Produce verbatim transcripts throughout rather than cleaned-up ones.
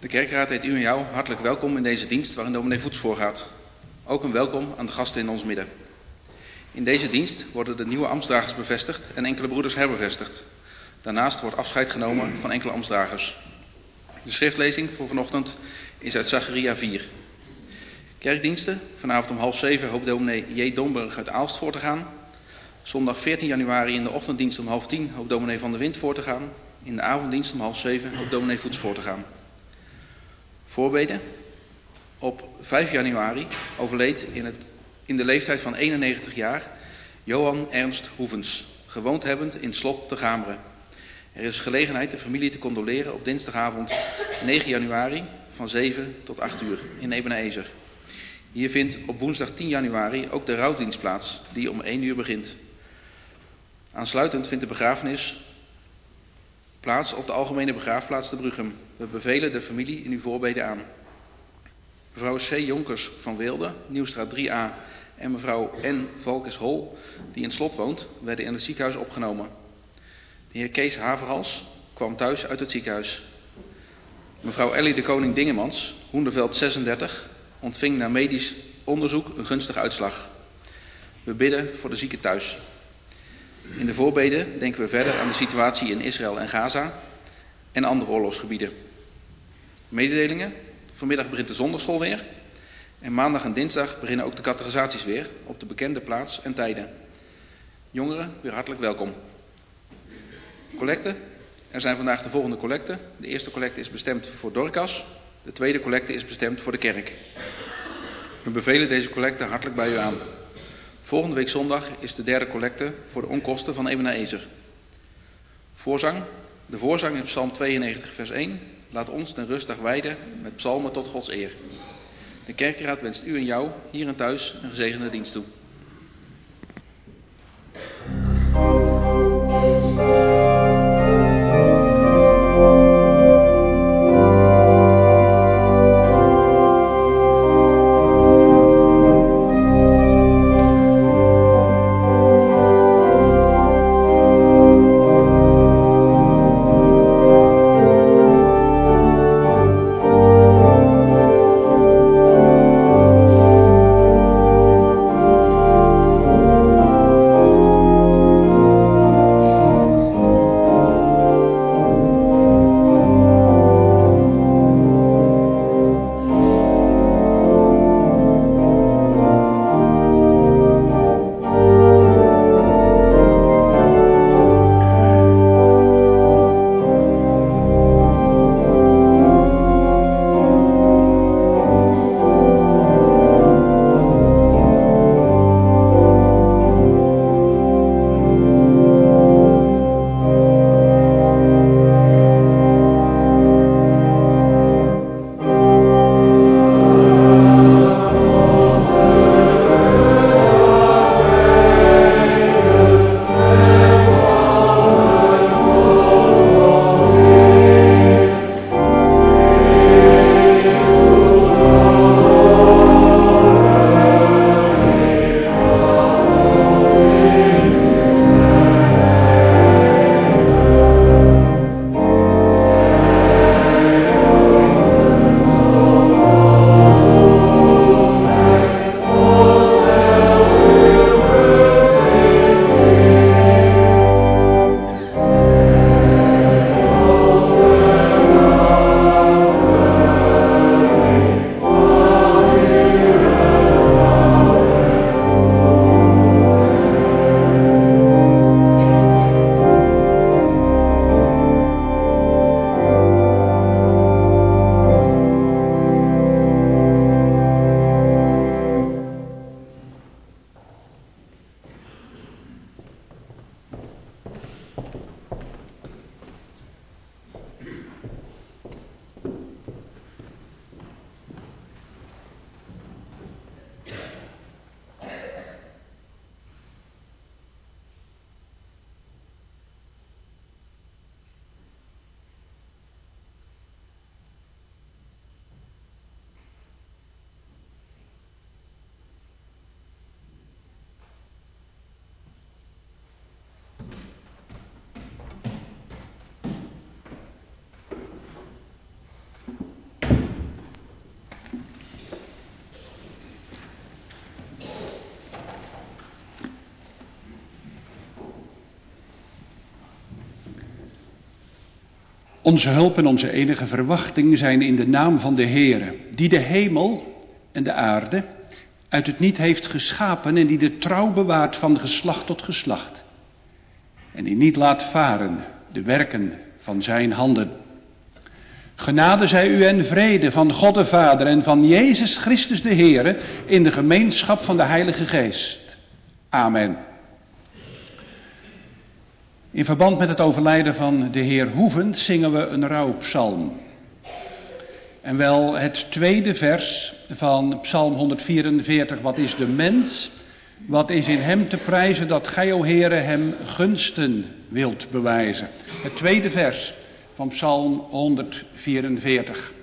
De kerkraad heet u en jou hartelijk welkom in deze dienst waarin dominee Voets voorgaat. Ook een welkom aan de gasten in ons midden. In deze dienst worden de nieuwe ambtsdragers bevestigd en enkele broeders herbevestigd. Daarnaast wordt afscheid genomen van enkele ambtsdragers. De schriftlezing voor vanochtend is uit Zacharia vier. Kerkdiensten, vanavond om half zeven hoopt dominee J. Domburg uit Aalst voor te gaan. Zondag veertien januari in de ochtenddienst om half tien hoopt dominee Van der Wind voor te gaan. In de avonddienst om half zeven hoopt dominee Voets voor te gaan. Voorbeden. Op vijf januari overleed in, het, in de leeftijd van eenennegentig jaar Johan Ernst Hoevens, gewoond hebbend in Slot te Gameren. Er is gelegenheid de familie te condoleren op dinsdagavond negen januari van zeven tot acht uur in Ebenezer. Hier vindt op woensdag tien januari ook de rouwdienst plaats, die om één uur begint. Aansluitend vindt de begrafenis plaats op de algemene begraafplaats te Bruchem. We bevelen de familie in uw voorbeden aan. Mevrouw C. Jonkers van Weelde, Nieuwstraat drie a en mevrouw N. Valkes-Hol, die in Slot woont, werden in het ziekenhuis opgenomen. De heer Kees Haverhals kwam thuis uit het ziekenhuis. Mevrouw Ellie de Koning Dingemans, Hoenderveld zesendertig, ontving na medisch onderzoek een gunstige uitslag. We bidden voor de zieken thuis. In de voorbeden denken we verder aan de situatie in Israël en Gaza en andere oorlogsgebieden. Mededelingen. Vanmiddag begint de zondagschool weer. En maandag en dinsdag beginnen ook de catechisaties weer op de bekende plaats en tijden. Jongeren, weer hartelijk welkom. Collecte. Er zijn vandaag de volgende collecten. De eerste collecte is bestemd voor Dorcas. De tweede collecte is bestemd voor de kerk. We bevelen deze collecte hartelijk bij u aan. Volgende week zondag is de derde collecte voor de onkosten van Ebenezer. Voorzang. De voorzang is Psalm tweeënnegentig vers één. Laat ons ten rustdag wijden met psalmen tot Gods eer. De kerkraad wenst u en jou hier en thuis een gezegende dienst toe. Thank Onze hulp en onze enige verwachting zijn in de naam van de Heere, die de hemel en de aarde uit het niet heeft geschapen en die de trouw bewaart van geslacht tot geslacht. En die niet laat varen de werken van zijn handen. Genade zij u en vrede van God de Vader en van Jezus Christus de Heere in de gemeenschap van de Heilige Geest. Amen. In verband met het overlijden van de heer Hoevend zingen we een rouwpsalm. En wel het tweede vers van Psalm honderdvierenveertig. Wat is de mens? Wat is in hem te prijzen dat gij, o Heere, hem gunsten wilt bewijzen? Het tweede vers van Psalm honderdvierenveertig.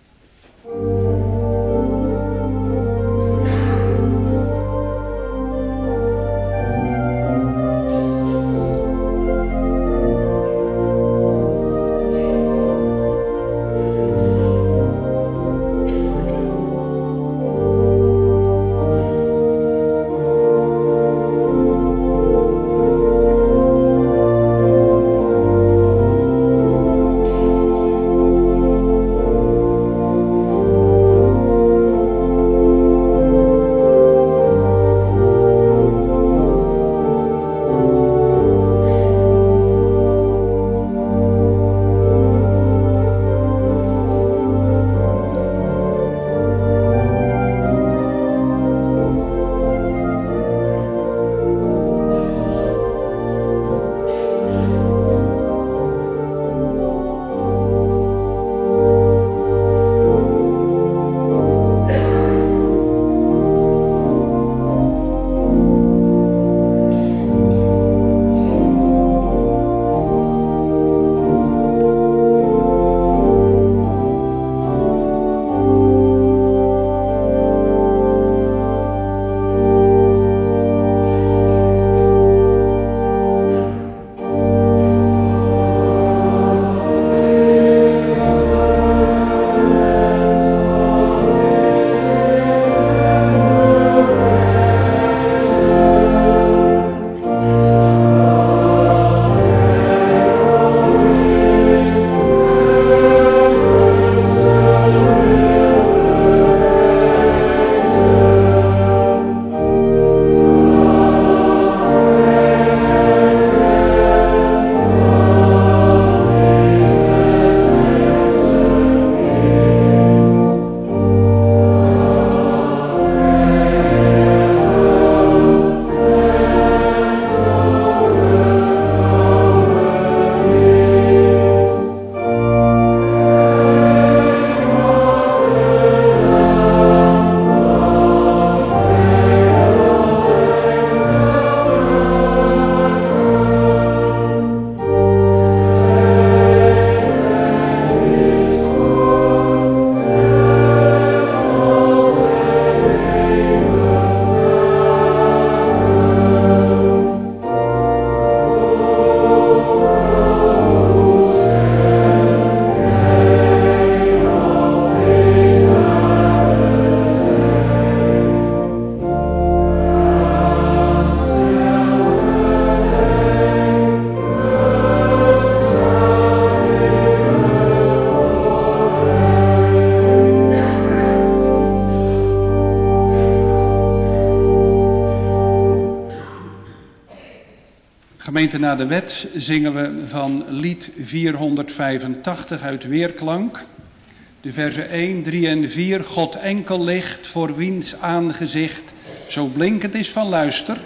Gemeente naar de wet zingen we van lied vierhonderdvijfentachtig uit Weerklank. De versen één, drie en vier. God enkel licht, voor wiens aangezicht zo blinkend is van luister.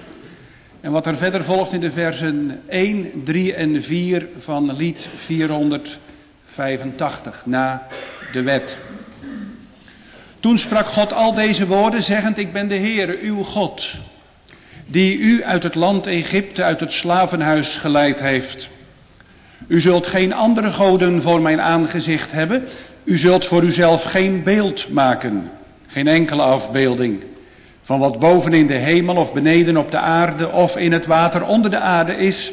En wat er verder volgt in de versen één, drie en vier van lied vierhonderdvijfentachtig, na de wet. Toen sprak God al deze woorden, zeggend: Ik ben de Heere, uw God, die u uit het land Egypte, uit het slavenhuis geleid heeft. U zult geen andere goden voor mijn aangezicht hebben. U zult voor uzelf geen beeld maken, geen enkele afbeelding, van wat boven in de hemel of beneden op de aarde of in het water onder de aarde is.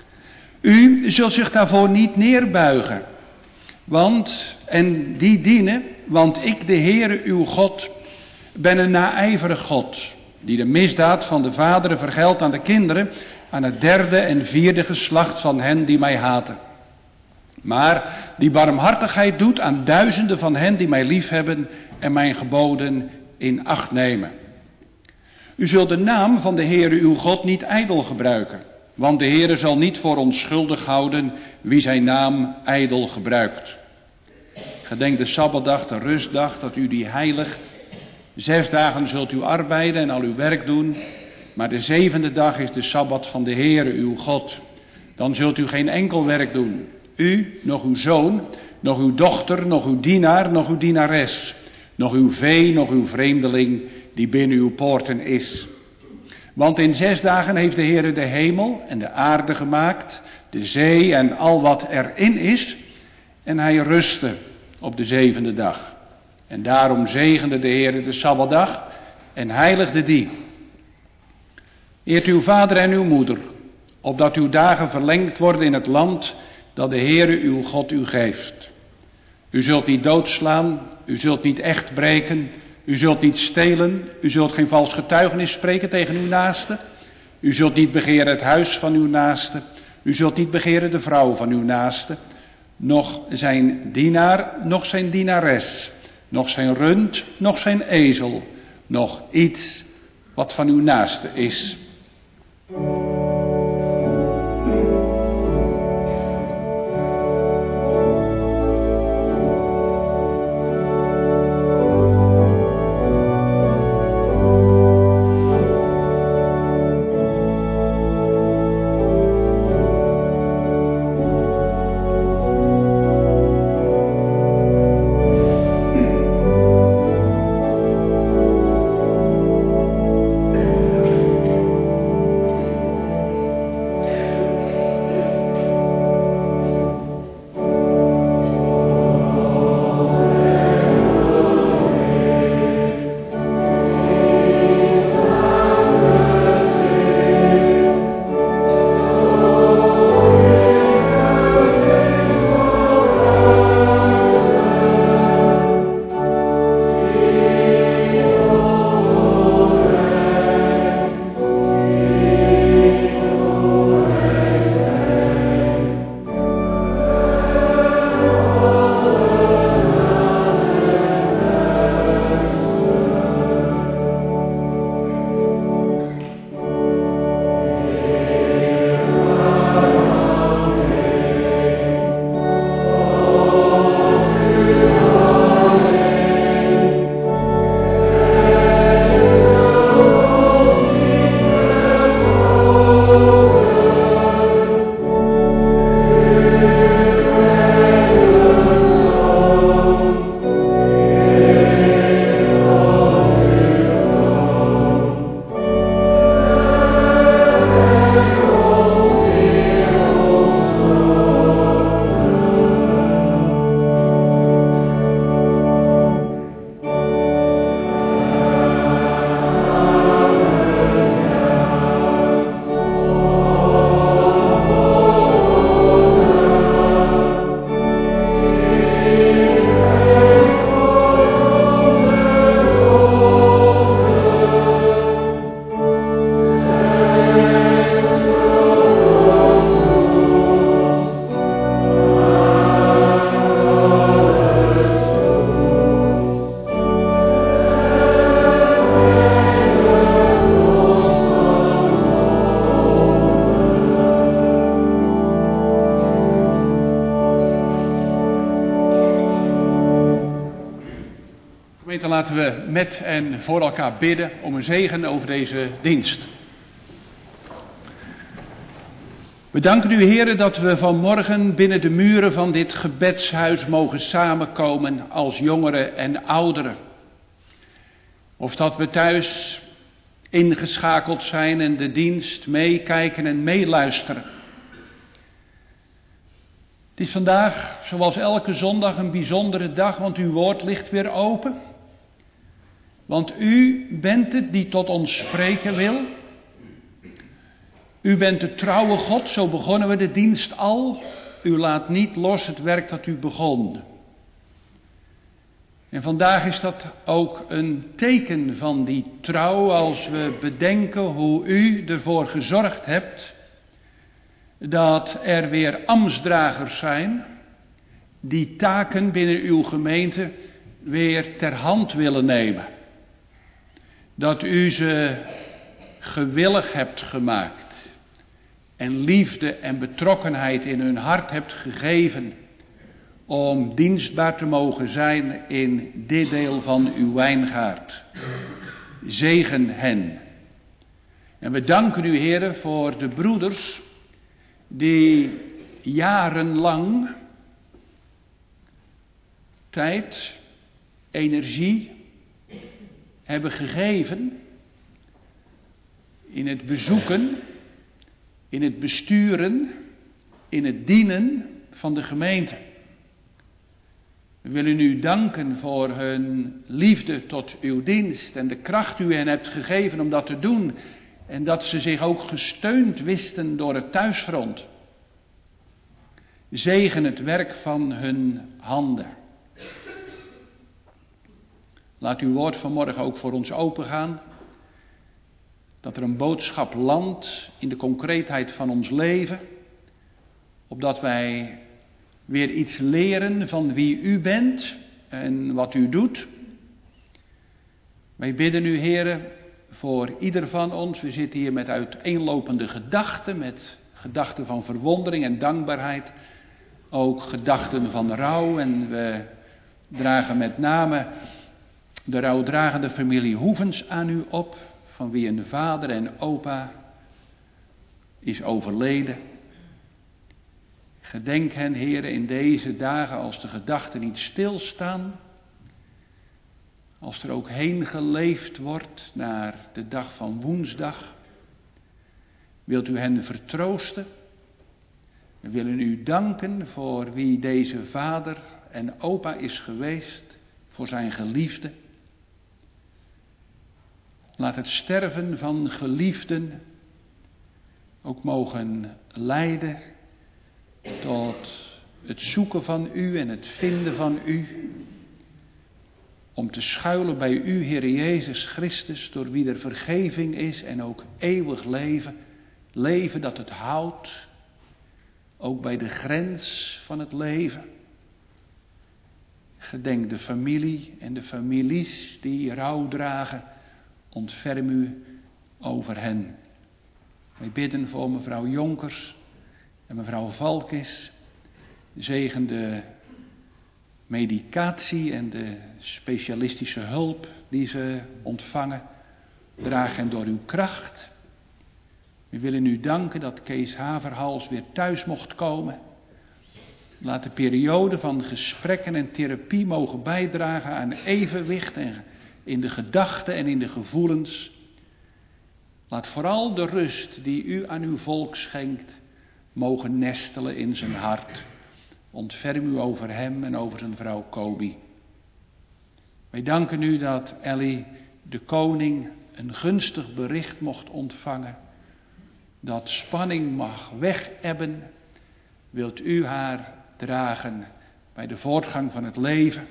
U zult zich daarvoor niet neerbuigen, want, en die dienen, want ik, de Heere, uw God, ben een naijverig God, die de misdaad van de vaderen vergeldt aan de kinderen, aan het derde en vierde geslacht van hen die mij haten. Maar die barmhartigheid doet aan duizenden van hen die mij liefhebben en mijn geboden in acht nemen. U zult de naam van de Heere uw God niet ijdel gebruiken, want de Heere zal niet voor onschuldig houden wie zijn naam ijdel gebruikt. Gedenk de Sabbatdag, de rustdag, dat u die heiligt. Zes dagen zult u arbeiden en al uw werk doen, maar de zevende dag is de Sabbat van de Heere uw God. Dan zult u geen enkel werk doen, u, nog uw zoon, nog uw dochter, nog uw dienaar, nog uw dienares, nog uw vee, nog uw vreemdeling die binnen uw poorten is. Want in zes dagen heeft de Heere de hemel en de aarde gemaakt, de zee en al wat erin is, en hij rustte op de zevende dag. En daarom zegende de Heere de Sabbatdag en heiligde die. Eert uw vader en uw moeder, opdat uw dagen verlengd worden in het land dat de Heere uw God u geeft. U zult niet doodslaan, u zult niet echt breken, u zult niet stelen, u zult geen vals getuigenis spreken tegen uw naaste. U zult niet begeren het huis van uw naaste, u zult niet begeren de vrouw van uw naaste, noch zijn dienaar, noch zijn dienares, noch zijn rund, noch zijn ezel, noch iets wat van uw naaste is. Laten we met en voor elkaar bidden om een zegen over deze dienst. We danken u, Heere, dat we vanmorgen binnen de muren van dit gebedshuis mogen samenkomen als jongeren en ouderen. Of dat we thuis ingeschakeld zijn en de dienst meekijken en meeluisteren. Het is vandaag, zoals elke zondag, een bijzondere dag, want uw woord ligt weer open. Want u bent het die tot ons spreken wil. U bent de trouwe God, zo begonnen we de dienst al. U laat niet los het werk dat u begon. En vandaag is dat ook een teken van die trouw als we bedenken hoe u ervoor gezorgd hebt dat er weer ambtsdragers zijn die taken binnen uw gemeente weer ter hand willen nemen. Dat u ze gewillig hebt gemaakt en liefde en betrokkenheid in hun hart hebt gegeven om dienstbaar te mogen zijn in dit deel van uw wijngaard. Zegen hen. En we danken u, Heere, voor de broeders die jarenlang tijd, energie hebben gegeven in het bezoeken, in het besturen, in het dienen van de gemeente. We willen u danken voor hun liefde tot uw dienst en de kracht die u hen hebt gegeven om dat te doen. En dat ze zich ook gesteund wisten door het thuisfront. Zegen het werk van hun handen. Laat uw woord vanmorgen ook voor ons opengaan. Dat er een boodschap landt in de concreetheid van ons leven. Opdat wij weer iets leren van wie u bent en wat u doet. Wij bidden u, Heere, voor ieder van ons. We zitten hier met uiteenlopende gedachten, met gedachten van verwondering en dankbaarheid. Ook gedachten van rouw. En we dragen met name de rouwdragende familie Hoevens aan u op, van wie een vader en opa is overleden. Gedenk hen, Heere, in deze dagen als de gedachten niet stilstaan. Als er ook heen geleefd wordt naar de dag van woensdag. Wilt u hen vertroosten? We willen u danken voor wie deze vader en opa is geweest, voor zijn geliefde. Laat het sterven van geliefden ook mogen leiden tot het zoeken van u en het vinden van u. Om te schuilen bij u, Heere Jezus Christus, door wie er vergeving is en ook eeuwig leven. Leven dat het houdt, ook bij de grens van het leven. Gedenk de familie en de families die rouw dragen. Ontferm u over hen. Wij bidden voor mevrouw Jonkers en mevrouw Valkis. Zegen de medicatie en de specialistische hulp die ze ontvangen. Draag hen door uw kracht. We willen u danken dat Kees Haverhals weer thuis mocht komen. Laat de periode van gesprekken en therapie mogen bijdragen aan evenwicht en in de gedachten en in de gevoelens. Laat vooral de rust die u aan uw volk schenkt mogen nestelen in zijn hart. Ontferm u over hem en over zijn vrouw Kobi. Wij danken u dat Ellie de koning een gunstig bericht mocht ontvangen. Dat spanning mag wegebben. Wilt u haar dragen bij de voortgang van het leven.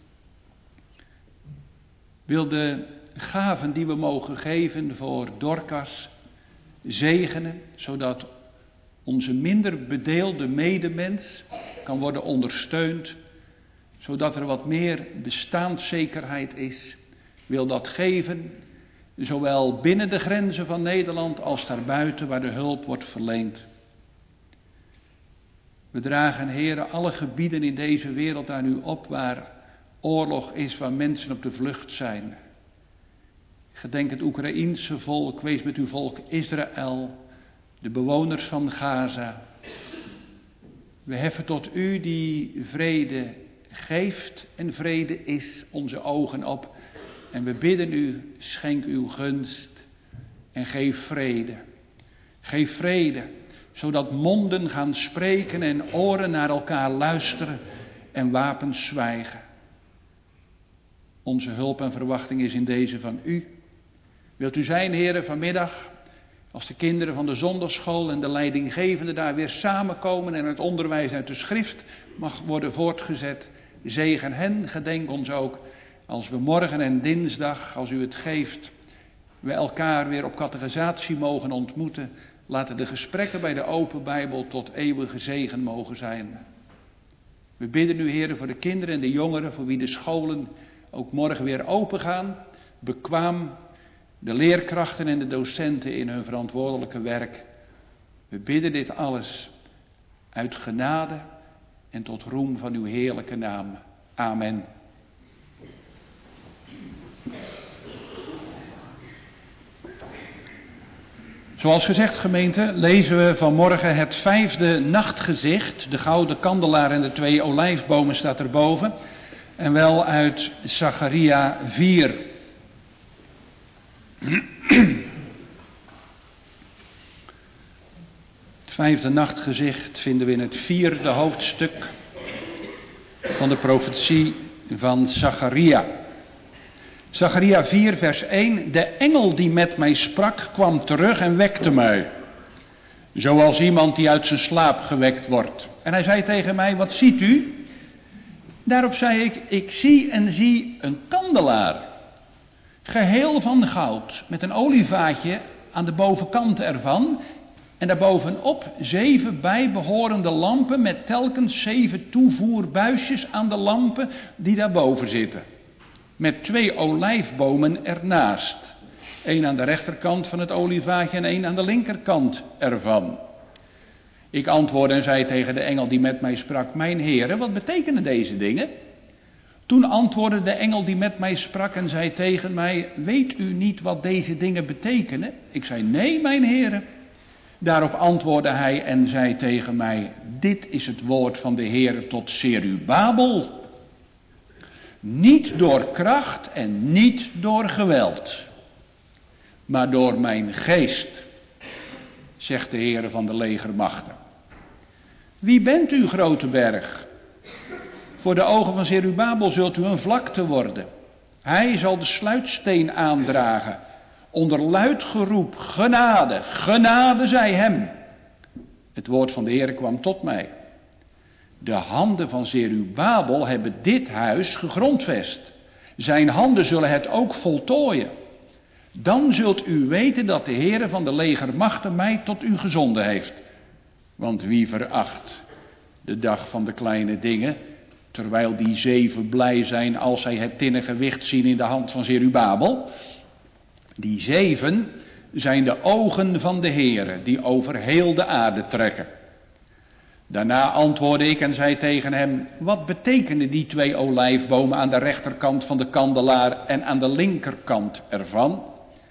Wil de gaven die we mogen geven voor Dorcas zegenen, zodat onze minder bedeelde medemens kan worden ondersteund, zodat er wat meer bestaanszekerheid is. Wil dat geven, zowel binnen de grenzen van Nederland als daarbuiten waar de hulp wordt verleend. We dragen, Heere, alle gebieden in deze wereld aan u op waar oorlog is, waar mensen op de vlucht zijn. Gedenk het Oekraïense volk, wees met uw volk Israël, de bewoners van Gaza. We heffen tot u die vrede geeft en vrede is onze ogen op. En we bidden u, schenk uw gunst en geef vrede. Geef vrede, zodat monden gaan spreken en oren naar elkaar luisteren en wapens zwijgen. Onze hulp en verwachting is in deze van u. Wilt u zijn, Heere, vanmiddag, als de kinderen van de zondagschool en de leidinggevende daar weer samenkomen en het onderwijs uit de schrift mag worden voortgezet. Zegen hen, gedenk ons ook, als we morgen en dinsdag, als u het geeft, we elkaar weer op catechisatie mogen ontmoeten. Laten de gesprekken bij de open Bijbel tot eeuwige zegen mogen zijn. We bidden nu, Heer, voor de kinderen en de jongeren, voor wie de scholen ook morgen weer open gaan. Bekwaam de leerkrachten en de docenten in hun verantwoordelijke werk. We bidden dit alles uit genade en tot roem van uw heerlijke naam. Amen. Zoals gezegd, gemeente, lezen we vanmorgen het vijfde nachtgezicht. De gouden kandelaar en de twee olijfbomen staat erboven. En wel uit Zacharia vier. Het vijfde nachtgezicht vinden we in het vierde hoofdstuk van de profetie van Zacharia. Zacharia vier vers één. De engel die met mij sprak kwam terug en wekte mij. Zoals iemand die uit zijn slaap gewekt wordt. En hij zei tegen mij, wat ziet u? Daarop zei ik, ik zie en zie een kandelaar. Geheel van goud, met een olievaatje aan de bovenkant ervan. En daarbovenop zeven bijbehorende lampen met telkens zeven toevoerbuisjes aan de lampen die daarboven zitten. Met twee olijfbomen ernaast. Eén aan de rechterkant van het olievaatje en één aan de linkerkant ervan. Ik antwoordde en zei tegen de engel die met mij sprak, mijn heren, wat betekenen deze dingen? Toen antwoordde de engel die met mij sprak en zei tegen mij, weet u niet wat deze dingen betekenen? Ik zei, nee, mijn heren. Daarop antwoordde hij en zei tegen mij, dit is het woord van de Heer tot Zerubabel. Niet door kracht en niet door geweld, maar door mijn geest, zegt de Heer van de legermachten. Wie bent u, grote berg? Voor de ogen van Zerubabel zult u een vlakte worden. Hij zal de sluitsteen aandragen, onder luid geroep, genade, genade zij hem. Het woord van de Heer kwam tot mij. De handen van Zerubabel hebben dit huis gegrondvest. Zijn handen zullen het ook voltooien. Dan zult u weten dat de Heer van de legermachten mij tot u gezonden heeft. Want wie veracht de dag van de kleine dingen, terwijl die zeven blij zijn als zij het tinnen gewicht zien in de hand van Zerubabel? Die zeven zijn de ogen van de Heer die over heel de aarde trekken. Daarna antwoordde ik en zei tegen hem, wat betekenen die twee olijfbomen aan de rechterkant van de kandelaar en aan de linkerkant ervan?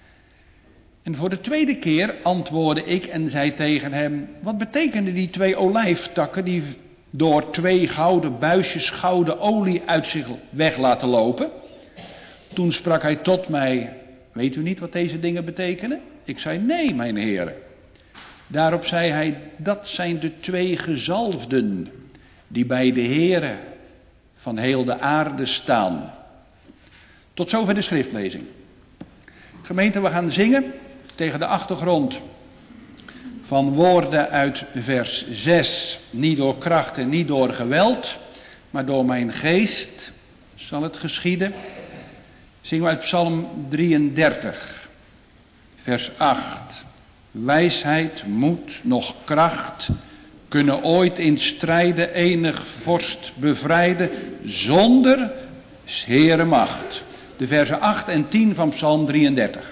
En voor de tweede keer antwoordde ik en zei tegen hem, wat betekenen die twee olijftakken die door twee gouden buisjes gouden olie uit zich weg laten lopen? Toen sprak hij tot mij, weet u niet wat deze dingen betekenen? Ik zei, nee, mijn heren. Daarop zei hij, dat zijn de twee gezalfden die bij de Heere van heel de aarde staan. Tot zover de schriftlezing. Gemeente, we gaan zingen tegen de achtergrond van woorden uit vers zes. Niet door kracht en niet door geweld, maar door mijn geest zal het geschieden. Zingen we uit Psalm drieëndertig, vers acht. Wijsheid, moed, nog kracht kunnen ooit in strijden enig vorst bevrijden zonder 's Heere macht. De versen acht en tien van Psalm drieëndertig.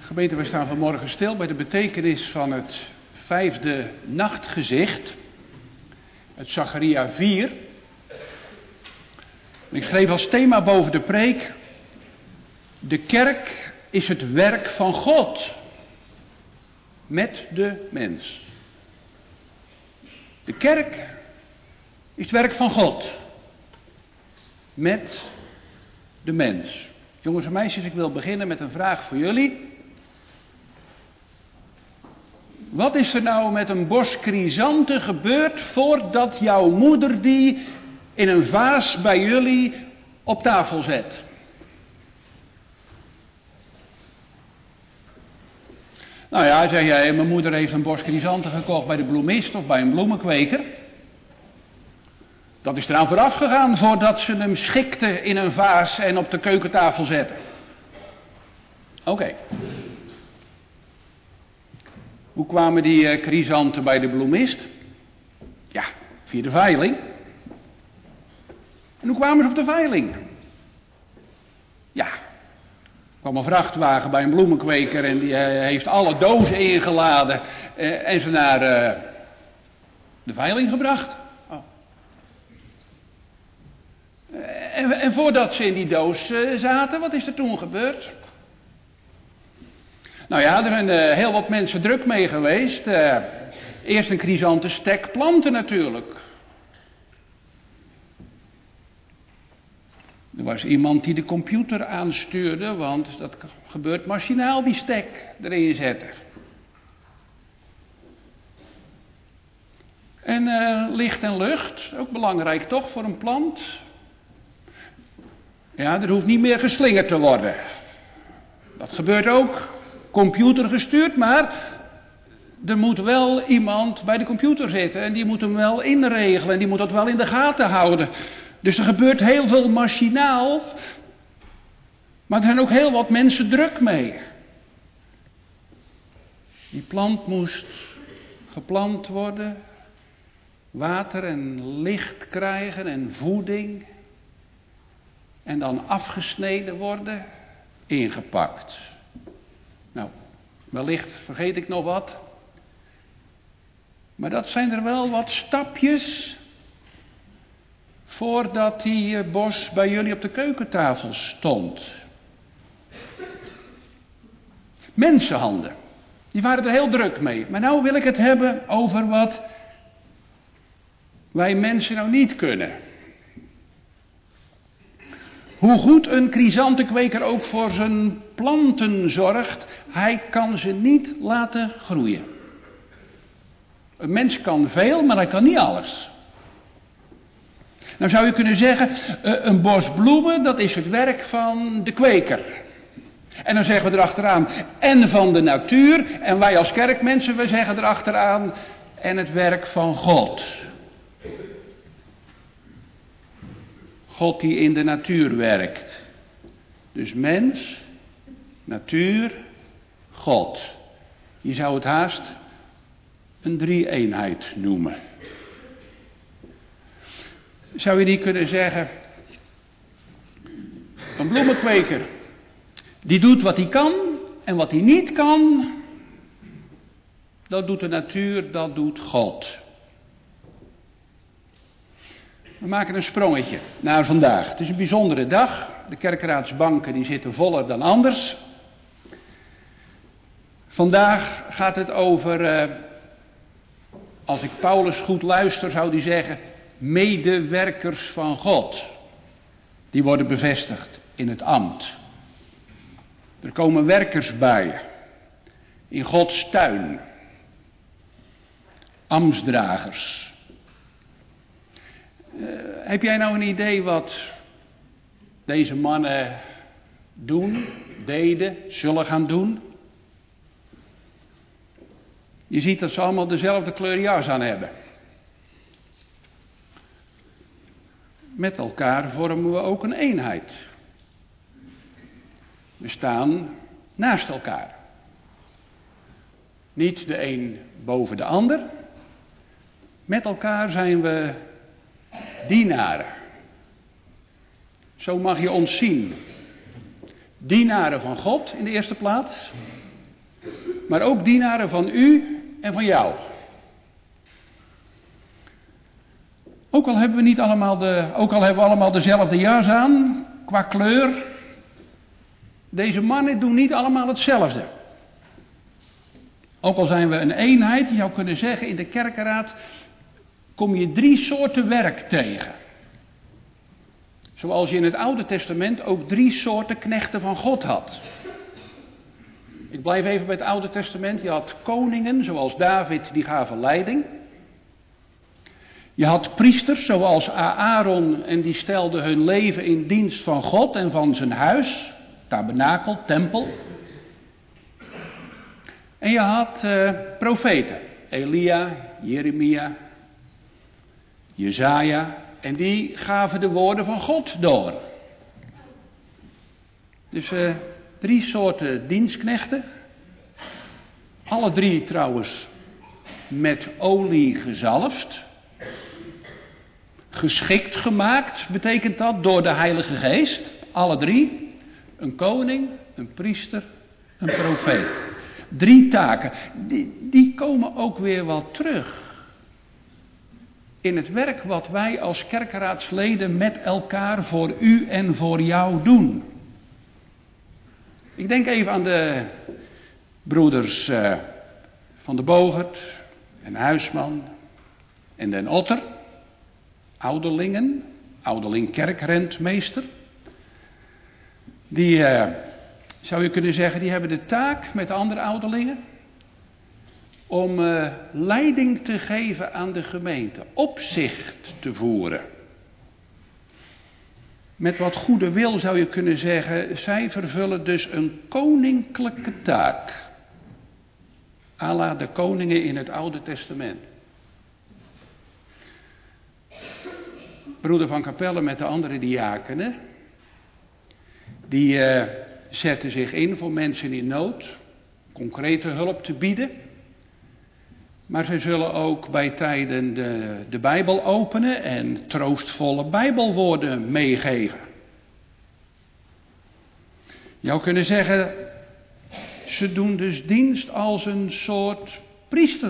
Gemeente, we staan vanmorgen stil bij de betekenis van het vijfde nachtgezicht, het Zacharia vier. Ik schreef als thema boven de preek: de kerk is het werk van God met de mens. De kerk is het werk van God met de mens. Jongens en meisjes, ik wil beginnen met een vraag voor jullie. Wat is er nou met een bos chrysanten gebeurd voordat jouw moeder die in een vaas bij jullie op tafel zet? Nou ja, zeg jij, mijn moeder heeft een bos chrysanten gekocht bij de bloemist of bij een bloemenkweker. Dat is eraan vooraf gegaan voordat ze hem schikte in een vaas en op de keukentafel zette. Oké. Okay. Hoe kwamen die uh, chrysanten bij de bloemist? Ja, via de veiling. En hoe kwamen ze op de veiling? Ja, er kwam een vrachtwagen bij een bloemenkweker en die uh, heeft alle dozen ingeladen uh, en ze naar uh, de veiling gebracht. Oh. Uh, en, en voordat ze in die doos uh, zaten, wat is er toen gebeurd? Nou ja, er zijn uh, heel wat mensen druk mee geweest. Uh, eerst een chrysantenstek planten natuurlijk. Er was iemand die de computer aanstuurde, want dat gebeurt machinaal, die stek erin zetten. En uh, licht en lucht, ook belangrijk toch voor een plant. Ja, er hoeft niet meer geslingerd te worden. Dat gebeurt ook. Computer gestuurd, maar er moet wel iemand bij de computer zitten en die moet hem wel inregelen en die moet dat wel in de gaten houden. Dus er gebeurt heel veel machinaal, maar er zijn ook heel wat mensen druk mee. Die plant moest geplant worden, water en licht krijgen en voeding en dan afgesneden worden, ingepakt. Nou, wellicht vergeet ik nog wat. Maar dat zijn er wel wat stapjes voordat die bos bij jullie op de keukentafel stond. Mensenhanden, die waren er heel druk mee. Maar nou wil ik het hebben over wat wij mensen nou niet kunnen. Hoe goed een chrysantenkweker ook voor zijn planten zorgt, hij kan ze niet laten groeien. Een mens kan veel, maar hij kan niet alles. Nou zou je kunnen zeggen, een bos bloemen, dat is het werk van de kweker. En dan zeggen we erachteraan, en van de natuur. En wij als kerkmensen, we zeggen erachteraan, en het werk van God. God die in de natuur werkt. Dus mens, natuur, God. Je zou het haast een drie-eenheid noemen. Zou je niet kunnen zeggen, een bloemenkweker, die doet wat hij kan en wat hij niet kan, dat doet de natuur, dat doet God. We maken een sprongetje naar vandaag. Het is een bijzondere dag. De kerkraadsbanken die zitten voller dan anders. Vandaag gaat het over, uh, als ik Paulus goed luister, zou die zeggen, medewerkers van God. Die worden bevestigd in het ambt. Er komen werkers bij. In Gods tuin. Ambtsdragers. Uh, heb jij nou een idee wat deze mannen doen, deden, zullen gaan doen? Je ziet dat ze allemaal dezelfde kleur jas aan hebben. Met elkaar vormen we ook een eenheid. We staan naast elkaar. Niet de een boven de ander. Met elkaar zijn we dienaren. Zo mag je ons zien. Dienaren van God in de eerste plaats. maar ook dienaren van u en van jou. Ook al hebben we niet allemaal de, ook al hebben we allemaal dezelfde jas aan, qua kleur. Deze mannen doen niet allemaal hetzelfde. Ook al zijn we een eenheid, je zou kunnen zeggen, in de kerkenraad kom je drie soorten werk tegen. Zoals je in het Oude Testament ook drie soorten knechten van God had. Ik blijf even bij het Oude Testament. Je had koningen, zoals David, die gaven leiding. Je had priesters, zoals Aaron, en die stelden hun leven in dienst van God en van zijn huis, tabernakel, tempel. En je had uh, profeten, Elia, Jeremia, Jezaja, en die gaven de woorden van God door. Dus uh, drie soorten dienstknechten, alle drie trouwens met olie gezalfd. Geschikt gemaakt, betekent dat, door de Heilige Geest. Alle drie. Een koning, een priester, een profeet. Drie taken. Die, die komen ook weer wat terug. In het werk wat wij als kerkenraadsleden met elkaar voor u en voor jou doen. Ik denk even aan de broeders uh, van de Bogert en Huisman en den Otter. Ouderlingen, ouderling kerkrentmeester. Die, uh, zou je kunnen zeggen, die hebben de taak met de andere ouderlingen om uh, leiding te geven aan de gemeente, opzicht te voeren. Met wat goede wil zou je kunnen zeggen, zij vervullen dus een koninklijke taak. À la de koningen in het Oude Testament. Broeder van Capelle met de andere diakenen, die uh, zetten zich in voor mensen in nood, concrete hulp te bieden. Maar zij zullen ook bij tijden de, de Bijbel openen en troostvolle Bijbelwoorden meegeven. Je zou kunnen zeggen, ze doen dus dienst als een soort priester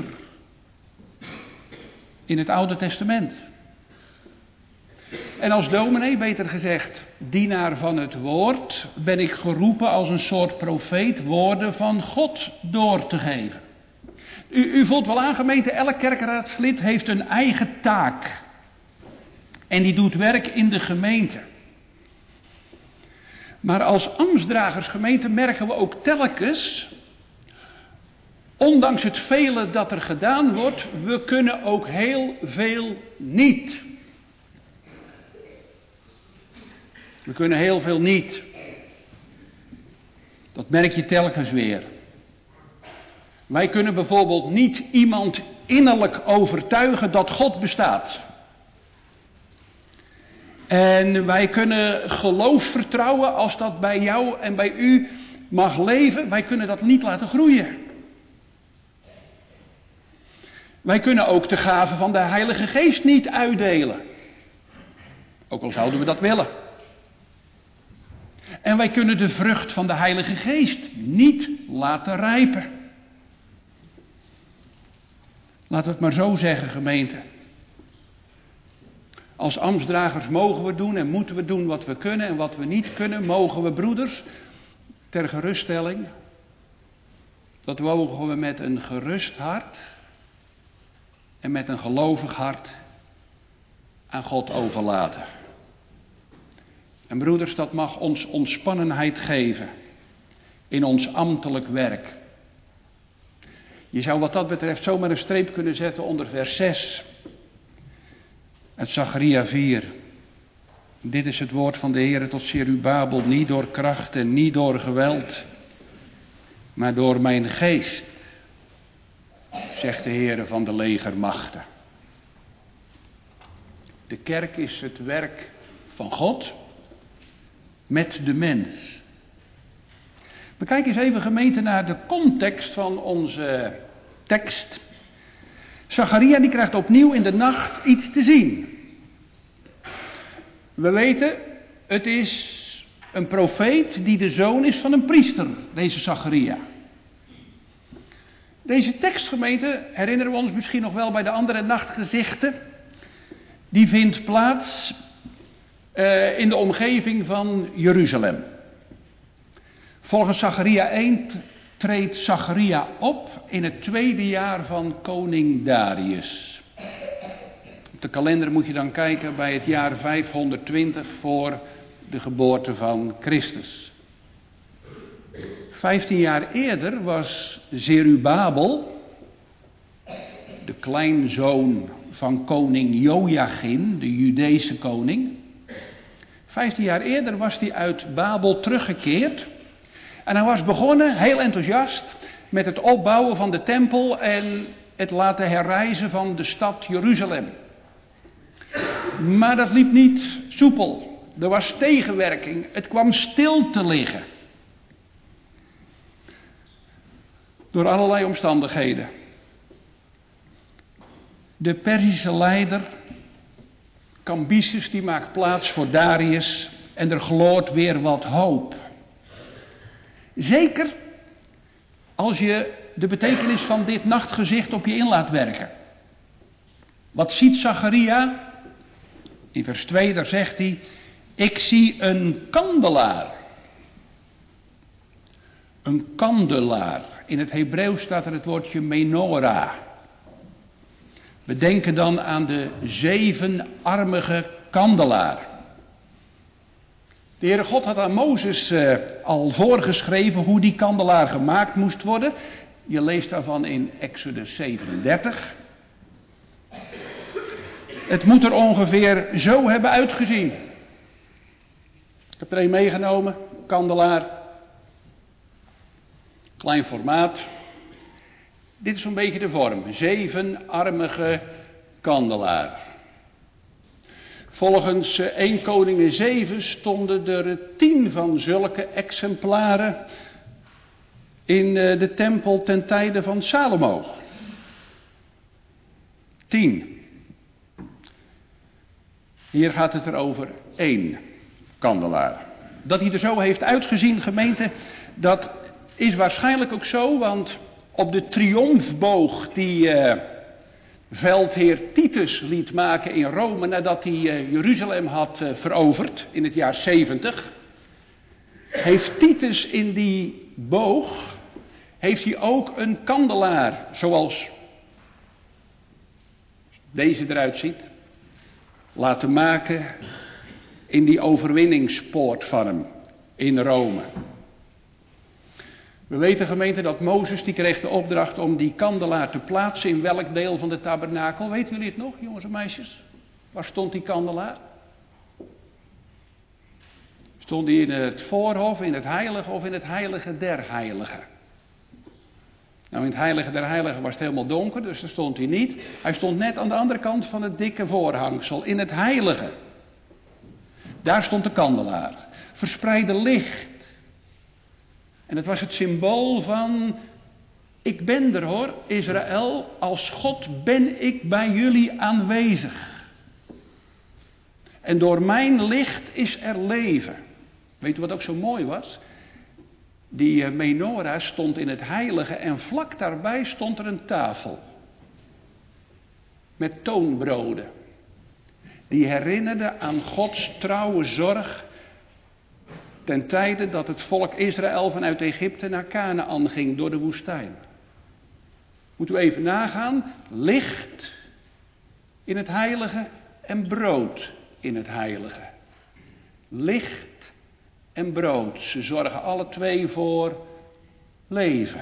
in het Oude Testament. En als dominee, beter gezegd, dienaar van het woord, ben ik geroepen als een soort profeet woorden van God door te geven. U, u voelt wel aan, gemeente, elk kerkenraadslid heeft een eigen taak. En die doet werk in de gemeente. Maar als ambtsdragersgemeente merken we ook telkens, ondanks het vele dat er gedaan wordt, we kunnen ook heel veel niet. We kunnen heel veel niet. Dat merk je telkens weer. Wij kunnen bijvoorbeeld niet iemand innerlijk overtuigen dat God bestaat. En wij kunnen geloof vertrouwen als dat bij jou en bij u mag leven. Wij kunnen dat niet laten groeien. Wij kunnen ook de gave van de Heilige Geest niet uitdelen. Ook al zouden we dat willen. En wij kunnen de vrucht van de Heilige Geest niet laten rijpen. Laten we het maar zo zeggen, gemeente. Als ambtsdragers mogen we doen en moeten we doen wat we kunnen en wat we niet kunnen, mogen we, broeders, ter geruststelling, dat mogen we met een gerust hart en met een gelovig hart aan God overlaten. En broeders, dat mag ons ontspannenheid geven in ons ambtelijk werk. Je zou wat dat betreft zomaar een streep kunnen zetten onder vers zes. Uit Zacharia vier. Dit is het woord van de Heere tot Zerubabel, niet door kracht en niet door geweld, maar door mijn geest, zegt de Heere van de legermachten. De kerk is het werk van God met de mens. Bekijk eens even, gemeente, naar de context van onze tekst. Zacharia die krijgt opnieuw in de nacht iets te zien. We weten, het is een profeet die de zoon is van een priester, deze Zacharia. Deze tekstgemeente, herinneren we ons misschien nog wel bij de andere nachtgezichten, die vindt plaats uh, in de omgeving van Jeruzalem. Volgens Zacharia één treedt Zacharia op in het tweede jaar van koning Darius. Op de kalender moet je dan kijken bij het jaar vijfhonderdtwintig voor de geboorte van Christus. Vijftien jaar eerder was Zerubabel, de kleinzoon van koning Joachim, de Judese koning. Vijftien jaar eerder was hij uit Babel teruggekeerd. En hij was begonnen, heel enthousiast, met het opbouwen van de tempel en het laten herrijzen van de stad Jeruzalem. Maar dat liep niet soepel. Er was tegenwerking. Het kwam stil te liggen. Door allerlei omstandigheden. De Perzische leider Cambyses die maakt plaats voor Darius en er gloort weer wat hoop. Zeker als je de betekenis van dit nachtgezicht op je in laat werken. Wat ziet Zacharia? In vers twee daar zegt hij, ik zie een kandelaar. Een kandelaar. In het Hebreeuws staat er het woordje menorah. We denken dan aan de zevenarmige kandelaar. De Heere God had aan Mozes uh, al voorgeschreven hoe die kandelaar gemaakt moest worden. Je leest daarvan in Exodus zevenendertig. Het moet er ongeveer zo hebben uitgezien. Ik heb er een meegenomen, kandelaar. Klein formaat. Dit is zo'n beetje de vorm. Zevenarmige kandelaar. Volgens één Koningen zeven stonden er tien van zulke exemplaren in de tempel ten tijde van Salomo. Tien. Hier gaat het er over één kandelaar. Dat hij er zo heeft uitgezien, gemeente, dat is waarschijnlijk ook zo, want op de triomfboog die uh, veldheer Titus liet maken in Rome nadat hij uh, Jeruzalem had uh, veroverd in het jaar zeventig, heeft Titus in die boog, heeft hij ook een kandelaar, zoals deze eruit ziet, laten maken in die overwinningspoort van hem in Rome. We weten, gemeente, dat Mozes die kreeg de opdracht om die kandelaar te plaatsen in welk deel van de tabernakel. Weten jullie het nog, jongens en meisjes? Waar stond die kandelaar? Stond die in het voorhof, in het heilige of in het heilige der heiligen? Nou, in het heilige der heiligen was het helemaal donker, dus daar stond hij niet. Hij stond net aan de andere kant van het dikke voorhangsel, in het heilige. Daar stond de kandelaar. Verspreide licht. En het was het symbool van, ik ben er hoor, Israël, als God ben ik bij jullie aanwezig. En door mijn licht is er leven. Weet u wat ook zo mooi was? Die menorah stond in het heilige en vlak daarbij stond er een tafel. Met toonbroden. Die herinnerde aan Gods trouwe zorg ten tijde dat het volk Israël vanuit Egypte naar Kanaän ging door de woestijn. Moet u even nagaan. Licht in het heilige en brood in het heilige. Licht en brood. Ze zorgen alle twee voor leven.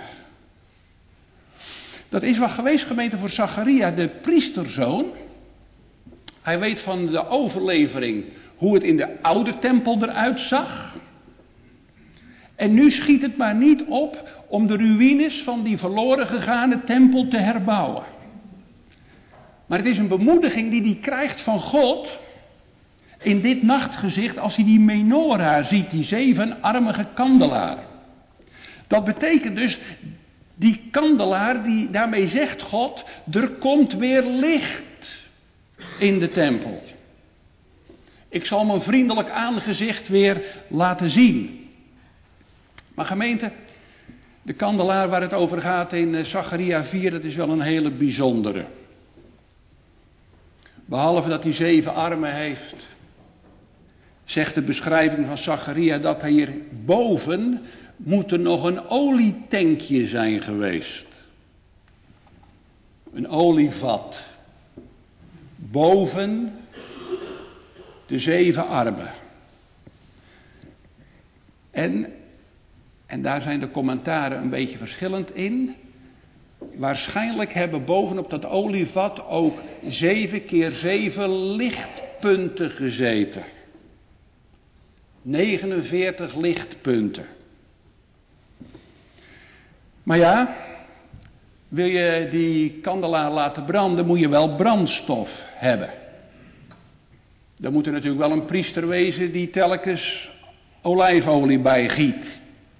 Dat is wat geweest, gemeente, voor Zacharia, de priesterzoon. Hij weet van de overlevering hoe het in de oude tempel eruit zag. En nu schiet het maar niet op om de ruïnes van die verloren gegane tempel te herbouwen. Maar het is een bemoediging die hij krijgt van God in dit nachtgezicht als hij die menorah ziet, die zevenarmige kandelaar. Dat betekent dus, die kandelaar, die, daarmee zegt God, er komt weer licht in de tempel. Ik zal mijn vriendelijk aangezicht weer laten zien. Maar gemeente, De kandelaar waar het over gaat in Zacharia vier, dat is wel een hele bijzondere. Behalve dat hij zeven armen heeft, zegt de beschrijving van Zacharia dat hierboven moet er nog een olietankje zijn geweest. Een olievat. Boven de zeven armen. En, en daar zijn de commentaren een beetje verschillend in. Waarschijnlijk hebben bovenop dat olievat ook zeven keer zeven lichtpunten gezeten. negenenveertig lichtpunten. Maar ja, wil je die kandelaar laten branden, moet je wel brandstof hebben. Dan moet er natuurlijk wel een priester wezen die telkens olijfolie bijgiet.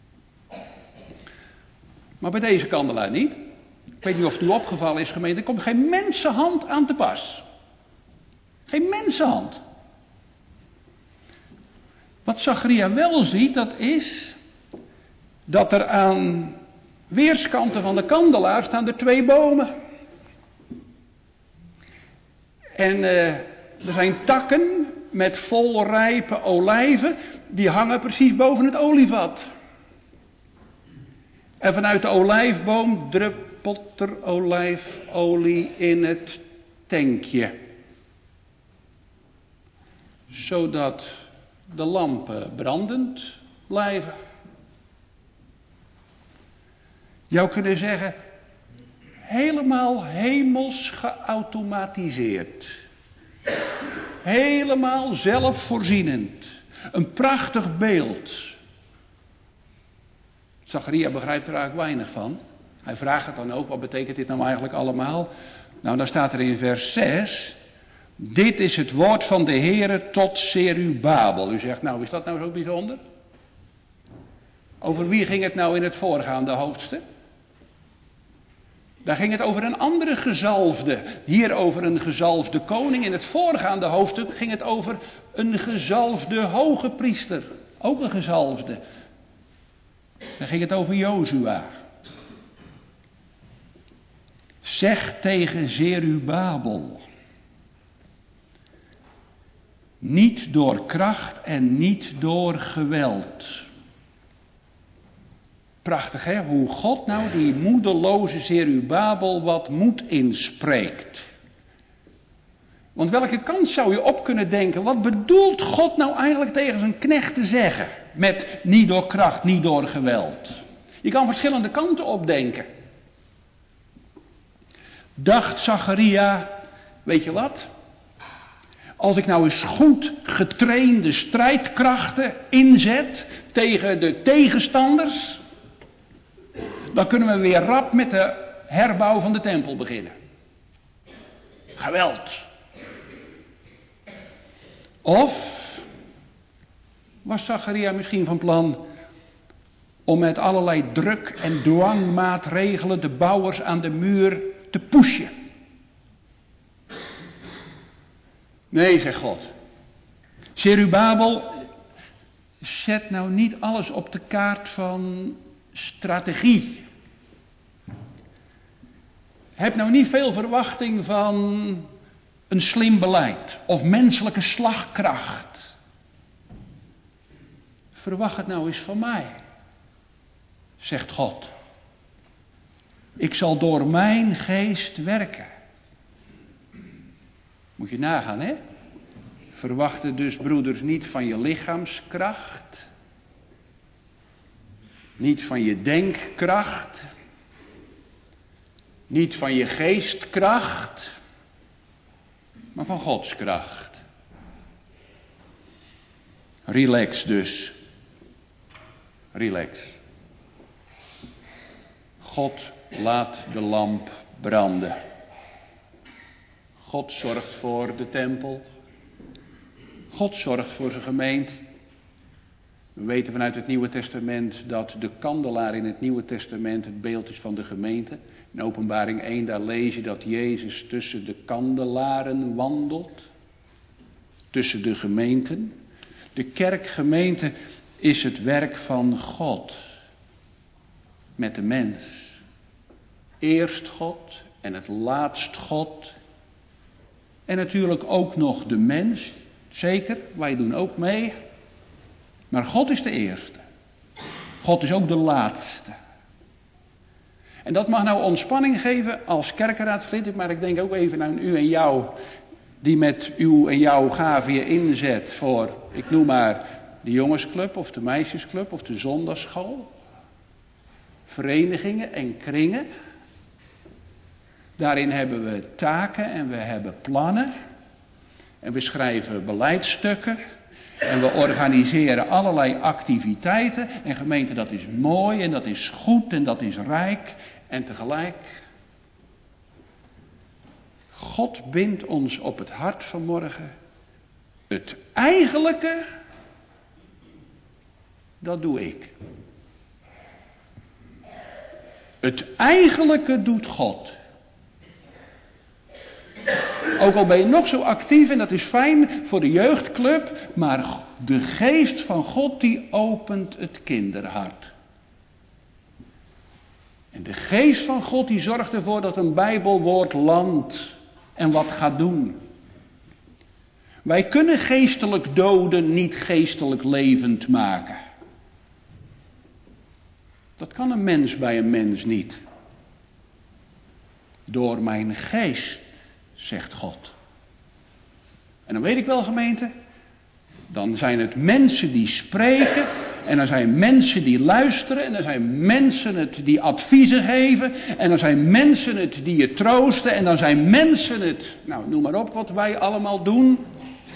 Maar bij deze kandelaar niet. Ik weet niet of het u opgevallen is, gemeente, er komt geen mensenhand aan te pas. Geen mensenhand. Wat Zacharia wel ziet, dat is dat er aan weerskanten van de kandelaar staan er twee bomen. En uh, er zijn takken met volrijpe olijven, die hangen precies boven het olievat. En vanuit de olijfboom druppelt er olijfolie in het tankje. Zodat de lampen brandend blijven. Je zou kunnen zeggen, helemaal hemels geautomatiseerd. Helemaal zelfvoorzienend. Een prachtig beeld. Zacharia begrijpt er eigenlijk weinig van. Hij vraagt het dan ook, wat betekent dit nou eigenlijk allemaal? Nou, dan staat er in vers zes... Dit is het woord van de Heere tot Zerubabel. U zegt, nou, is dat nou zo bijzonder? Over wie ging het nou in het voorgaande hoofdstuk? Daar ging het over een andere gezalfde. Hier over een gezalfde koning. In het voorgaande hoofdstuk ging het over een gezalfde hoge priester. Ook een gezalfde. Dan ging het over Jozua. Zeg tegen Zerubabel. Niet door kracht en niet door geweld. Prachtig, hè? Hoe God nou die moedeloze Zerubabel wat moed inspreekt. Want welke kant zou je op kunnen denken? Wat bedoelt God nou eigenlijk tegen zijn knecht te zeggen? Met niet door kracht, niet door geweld. Je kan verschillende kanten opdenken. Dacht Zacharia, weet je wat? Als ik nou eens goed getrainde strijdkrachten inzet tegen de tegenstanders, dan kunnen we weer rap met de herbouw van de tempel beginnen. Geweld. Of was Zacharia misschien van plan om met allerlei druk- en dwangmaatregelen de bouwers aan de muur te pushen? Nee, zegt God. Zerubabel, zet nou niet alles op de kaart van strategie. Heb nou niet veel verwachting van een slim beleid of menselijke slagkracht. Verwacht het nou eens van mij, zegt God. Ik zal door mijn geest werken. Moet je nagaan, hè? Verwacht het dus, broeders, niet van je lichaamskracht. Niet van je denkkracht. Niet van je geestkracht. Maar van Gods kracht. Relax dus. Relax. God laat de lamp branden. God zorgt voor de tempel. God zorgt voor zijn gemeente. We weten vanuit het Nieuwe Testament dat de kandelaar in het Nieuwe Testament het beeld is van de gemeente. In Openbaring één, daar lees je dat Jezus tussen de kandelaren wandelt. Tussen de gemeenten. De kerkgemeente is het werk van God. met de mens. Eerst God en het laatst God. En natuurlijk ook nog de mens. Zeker, wij doen ook mee. Maar God is de eerste. God is ook de laatste. En dat mag nou ontspanning geven als kerkenraadslid, maar ik denk ook even aan u en jou, die met uw en jouw gave je inzet voor, ik noem maar, de jongensclub of de meisjesclub of de zondagsschool. Verenigingen en kringen. Daarin hebben we taken en we hebben plannen. En we schrijven beleidstukken. En we organiseren allerlei activiteiten. En gemeente, dat is mooi en dat is goed en dat is rijk. En tegelijk, God bindt ons op het hart vanmorgen. Het eigenlijke, dat doe ik. Het eigenlijke doet God. Ook al ben je nog zo actief en dat is fijn voor de jeugdclub, maar de geest van God die opent het kinderhart. En de geest van God die zorgt ervoor dat een Bijbelwoord landt en wat gaat doen. Wij kunnen geestelijk doden niet geestelijk levend maken. Dat kan een mens bij een mens niet. Door mijn geest, zegt God. En dan weet ik wel, gemeente, dan zijn het mensen die spreken, en dan zijn mensen die luisteren, en dan zijn mensen het die adviezen geven, en dan zijn mensen het die je troosten, en dan zijn mensen het, nou noem maar op wat wij allemaal doen.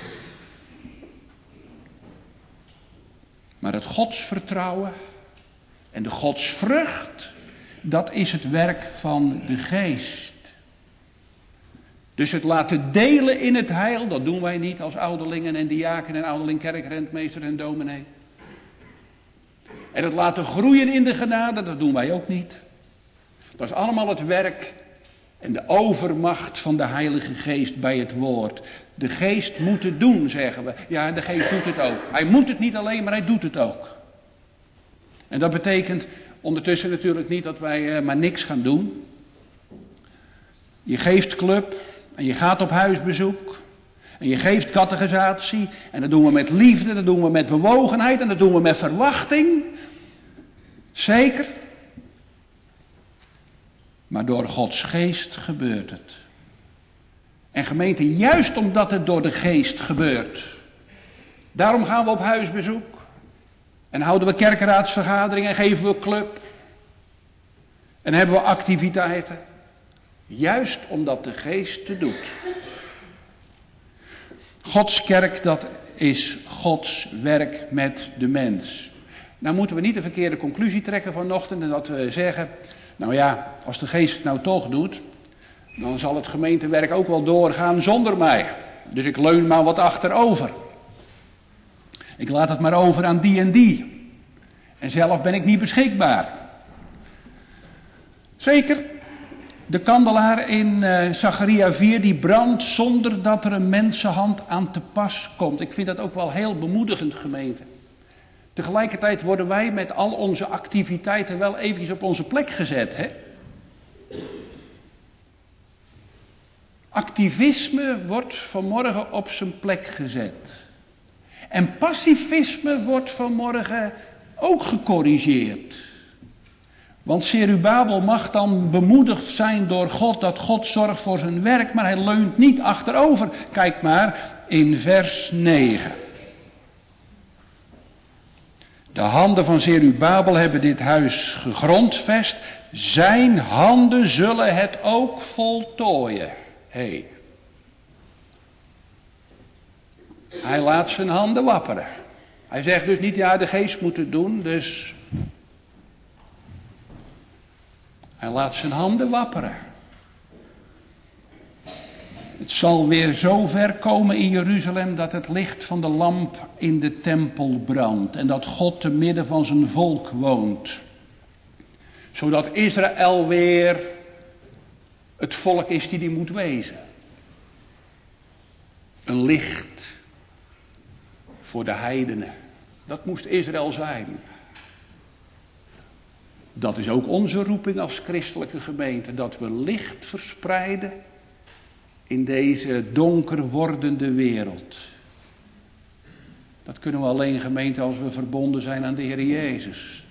Maar het godsvertrouwen en de godsvrucht, dat is het werk van de geest. Dus het laten delen in het heil, dat doen wij niet als ouderlingen en diaken en ouderling, kerkrentmeester en dominee. En het laten groeien in de genade, dat doen wij ook niet. Dat is allemaal het werk en de overmacht van de Heilige Geest bij het woord. De geest moet het doen, zeggen we. Ja, de geest doet het ook. Hij moet het niet alleen, maar hij doet het ook. En dat betekent ondertussen natuurlijk niet dat wij uh, maar niks gaan doen. Je geeft club en je gaat op huisbezoek. En je geeft catechisatie. En dat doen we met liefde, dat doen we met bewogenheid en dat doen we met verwachting. Zeker. Maar door Gods geest gebeurt het. En gemeente, juist omdat het door de geest gebeurt. Daarom gaan we op huisbezoek. En houden we kerkenraadsvergaderingen en geven we club. En hebben we activiteiten. Juist omdat de geest het doet. Gods kerk, dat is Gods werk met de mens. Nou moeten we niet de verkeerde conclusie trekken vanochtend en dat we zeggen, nou ja, als de geest het nou toch doet, dan zal het gemeentewerk ook wel doorgaan zonder mij. Dus ik leun maar wat achterover. Ik laat het maar over aan die en die. En zelf ben ik niet beschikbaar. Zeker, de kandelaar in uh, Zacharia vier die brandt zonder dat er een mensenhand aan te pas komt. Ik vind dat ook wel heel bemoedigend, gemeente. Tegelijkertijd worden wij met al onze activiteiten wel eventjes op onze plek gezet, hè? Activisme wordt vanmorgen op zijn plek gezet. En pacifisme wordt vanmorgen ook gecorrigeerd. Want Zerubabel mag dan bemoedigd zijn door God dat God zorgt voor zijn werk, maar hij leunt niet achterover. Kijk maar in vers negen. De handen van Zerubabel hebben dit huis gegrondvest. Zijn handen zullen het ook voltooien. Hey. Hij laat zijn handen wapperen. Hij zegt dus niet, ja, de geest moet het doen, dus hij laat zijn handen wapperen. Het zal weer zo ver komen in Jeruzalem dat het licht van de lamp in de tempel brandt. En dat God te midden van zijn volk woont. Zodat Israël weer het volk is die die moet wezen. Een licht voor de heidenen. Dat moest Israël zijn. Dat is ook onze roeping als christelijke gemeente. Dat we licht verspreiden in deze donker wordende wereld. Dat kunnen we alleen, gemeente, als we verbonden zijn aan de Heer Jezus.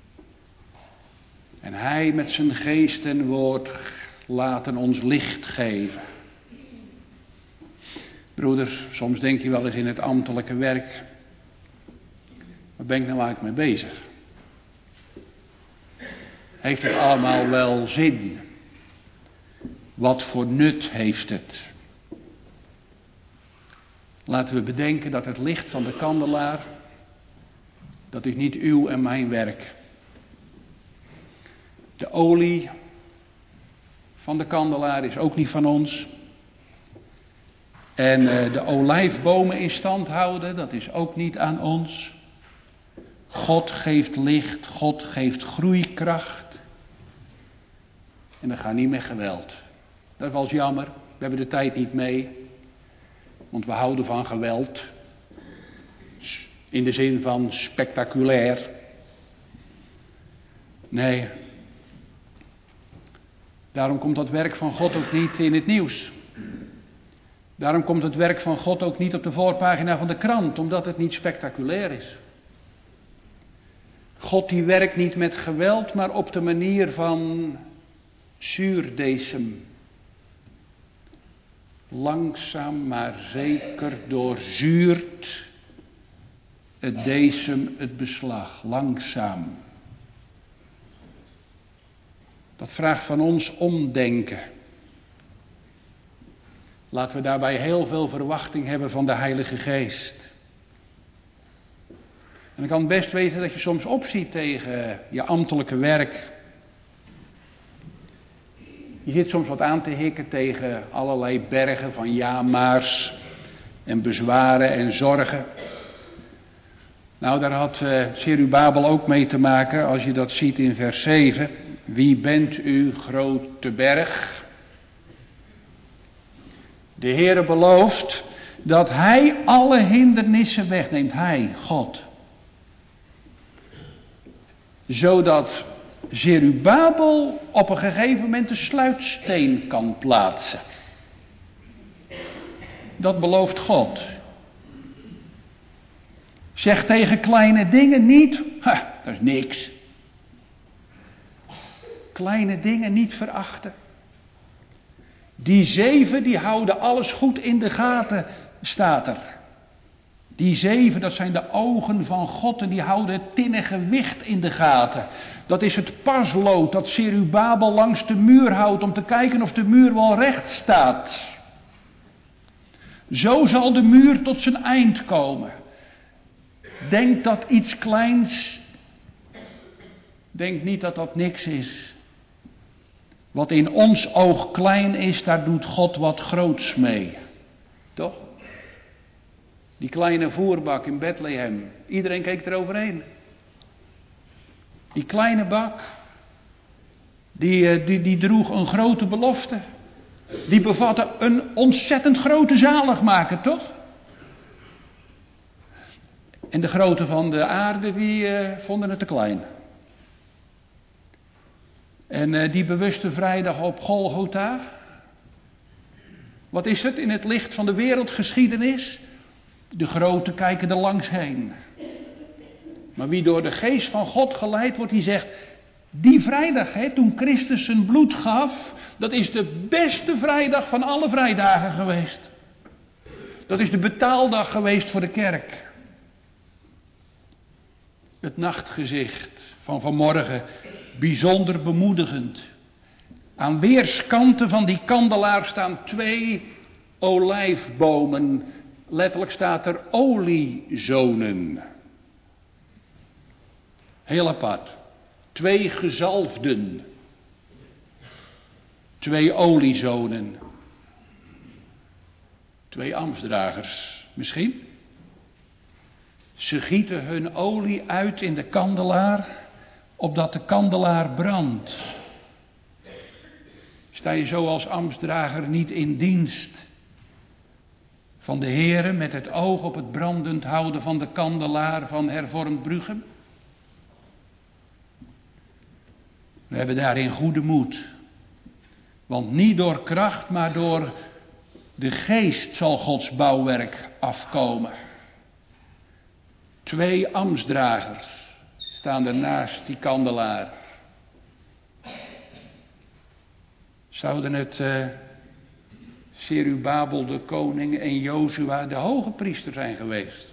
En Hij met zijn geest en woord laten ons licht geven. Broeders, soms denk je wel eens in het ambtelijke werk. Waar ben ik nou eigenlijk mee bezig? Heeft het allemaal wel zin? Wat voor nut heeft het? Laten we bedenken dat het licht van de kandelaar, dat is niet uw en mijn werk. De olie van de kandelaar is ook niet van ons. En uh, de olijfbomen in stand houden, dat is ook niet aan ons. God geeft licht, God geeft groeikracht. En dat gaat niet met geweld. Dat was jammer, we hebben de tijd niet mee. Want we houden van geweld. In de zin van spectaculair. Nee. Daarom komt dat werk van God ook niet in het nieuws. Daarom komt het werk van God ook niet op de voorpagina van de krant, omdat het niet spectaculair is. God die werkt niet met geweld, maar op de manier van zuurdesem. Langzaam maar zeker doorzuurt het decem het beslag. Langzaam. Dat vraagt van ons omdenken. Laten we daarbij heel veel verwachting hebben van de Heilige Geest. En ik kan best weten dat je soms opziet tegen je ambtelijke werk. Je zit soms wat aan te hikken tegen allerlei bergen van ja-maars en bezwaren en zorgen. Nou, daar had uh, Zerubabel ook mee te maken als je dat ziet in vers zeven. Wie bent u, grote berg? De Heere belooft dat Hij alle hindernissen wegneemt. Hij, God. Zodat Zerubabel op een gegeven moment de sluitsteen kan plaatsen. Dat belooft God. Zeg tegen kleine dingen niet, ha, dat is niks. Kleine dingen niet verachten. Die zeven, die houden alles goed in de gaten, staat er. Die zeven, dat zijn de ogen van God en die houden het tinnen gewicht in de gaten. Dat is het paslood dat Zerubabel langs de muur houdt om te kijken of de muur wel recht staat. Zo zal de muur tot zijn eind komen. Denk dat iets kleins, denk niet dat dat niks is. Wat in ons oog klein is, daar doet God wat groots mee. Toch? Die kleine voerbak in Bethlehem. Iedereen keek eroverheen. Die kleine bak. Die, die, die droeg een grote belofte. Die bevatte een ontzettend grote zaligmaker, toch? En de grootte van de aarde, die uh, vonden het te klein. En uh, die bewuste vrijdag op Golgotha. Wat is het in het licht van de wereldgeschiedenis? De grote kijken er langs heen. Maar wie door de geest van God geleid wordt, die zegt, die vrijdag, hè, toen Christus zijn bloed gaf, dat is de beste vrijdag van alle vrijdagen geweest. Dat is de betaaldag geweest voor de kerk. Het nachtgezicht van vanmorgen, bijzonder bemoedigend. Aan weerskanten van die kandelaar staan twee olijfbomen. Letterlijk staat er oliezonen. Heel apart. Twee gezalfden. Twee oliezonen. Twee ambtsdragers misschien. Ze gieten hun olie uit in de kandelaar, opdat de kandelaar brandt. Sta je zo als ambtsdrager niet in dienst van de Heere met het oog op het brandend houden van de kandelaar van hervormd Bruchem? We hebben daarin goede moed. Want niet door kracht, maar door de geest zal Gods bouwwerk afkomen. Twee ambtsdragers staan er naast die kandelaar. Zouden het uh, Zerubabel de koning en Jozua de hoge priester zijn geweest?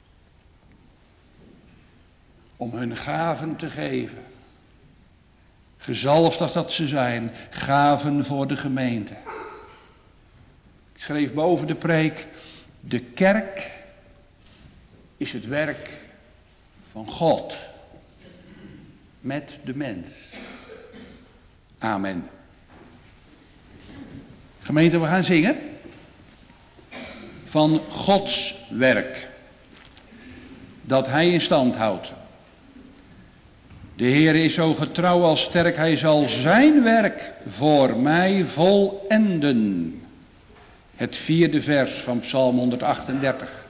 Om hun gaven te geven. Gezalfd als dat ze zijn, gaven voor de gemeente. Ik schreef boven de preek, de kerk is het werk van God met de mens. Amen. Gemeente, we gaan zingen van Gods werk, dat Hij in stand houdt. De Heer is zo getrouw als sterk, Hij zal zijn werk voor mij volenden. Het vierde vers van Psalm honderdachtendertig.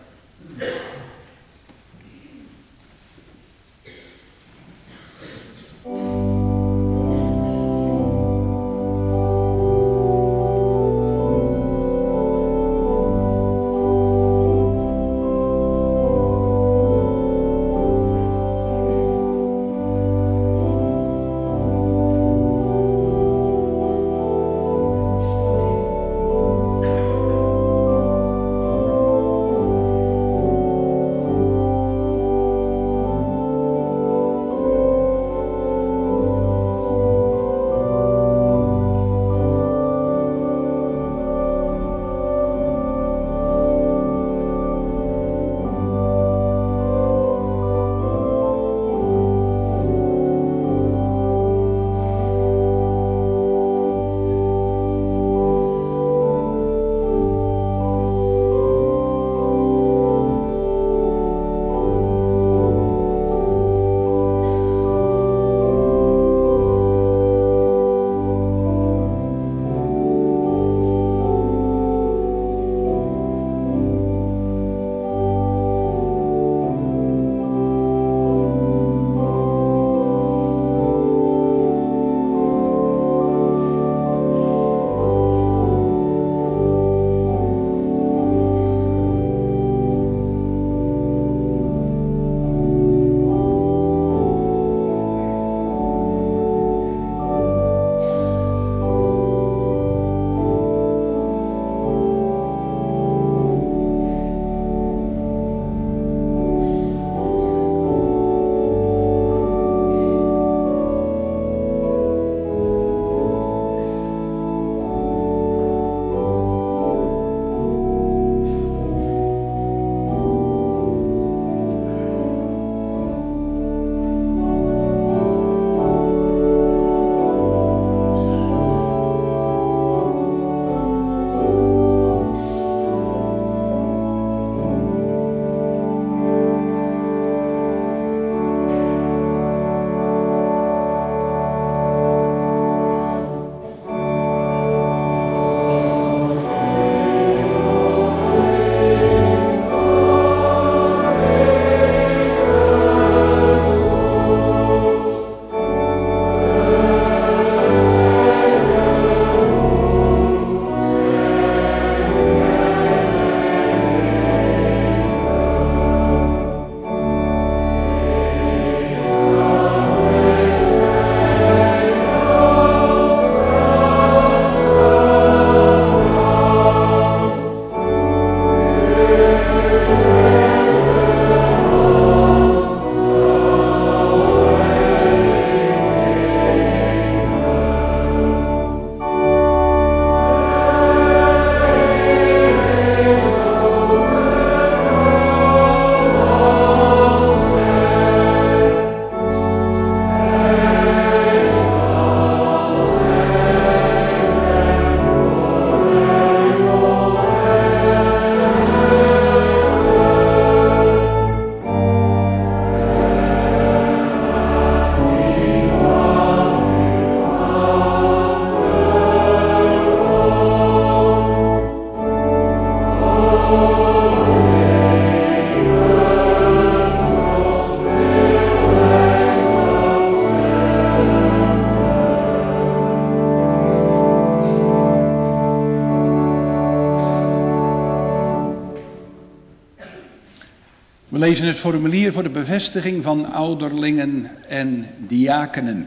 We lezen het formulier voor de bevestiging van ouderlingen en diakenen.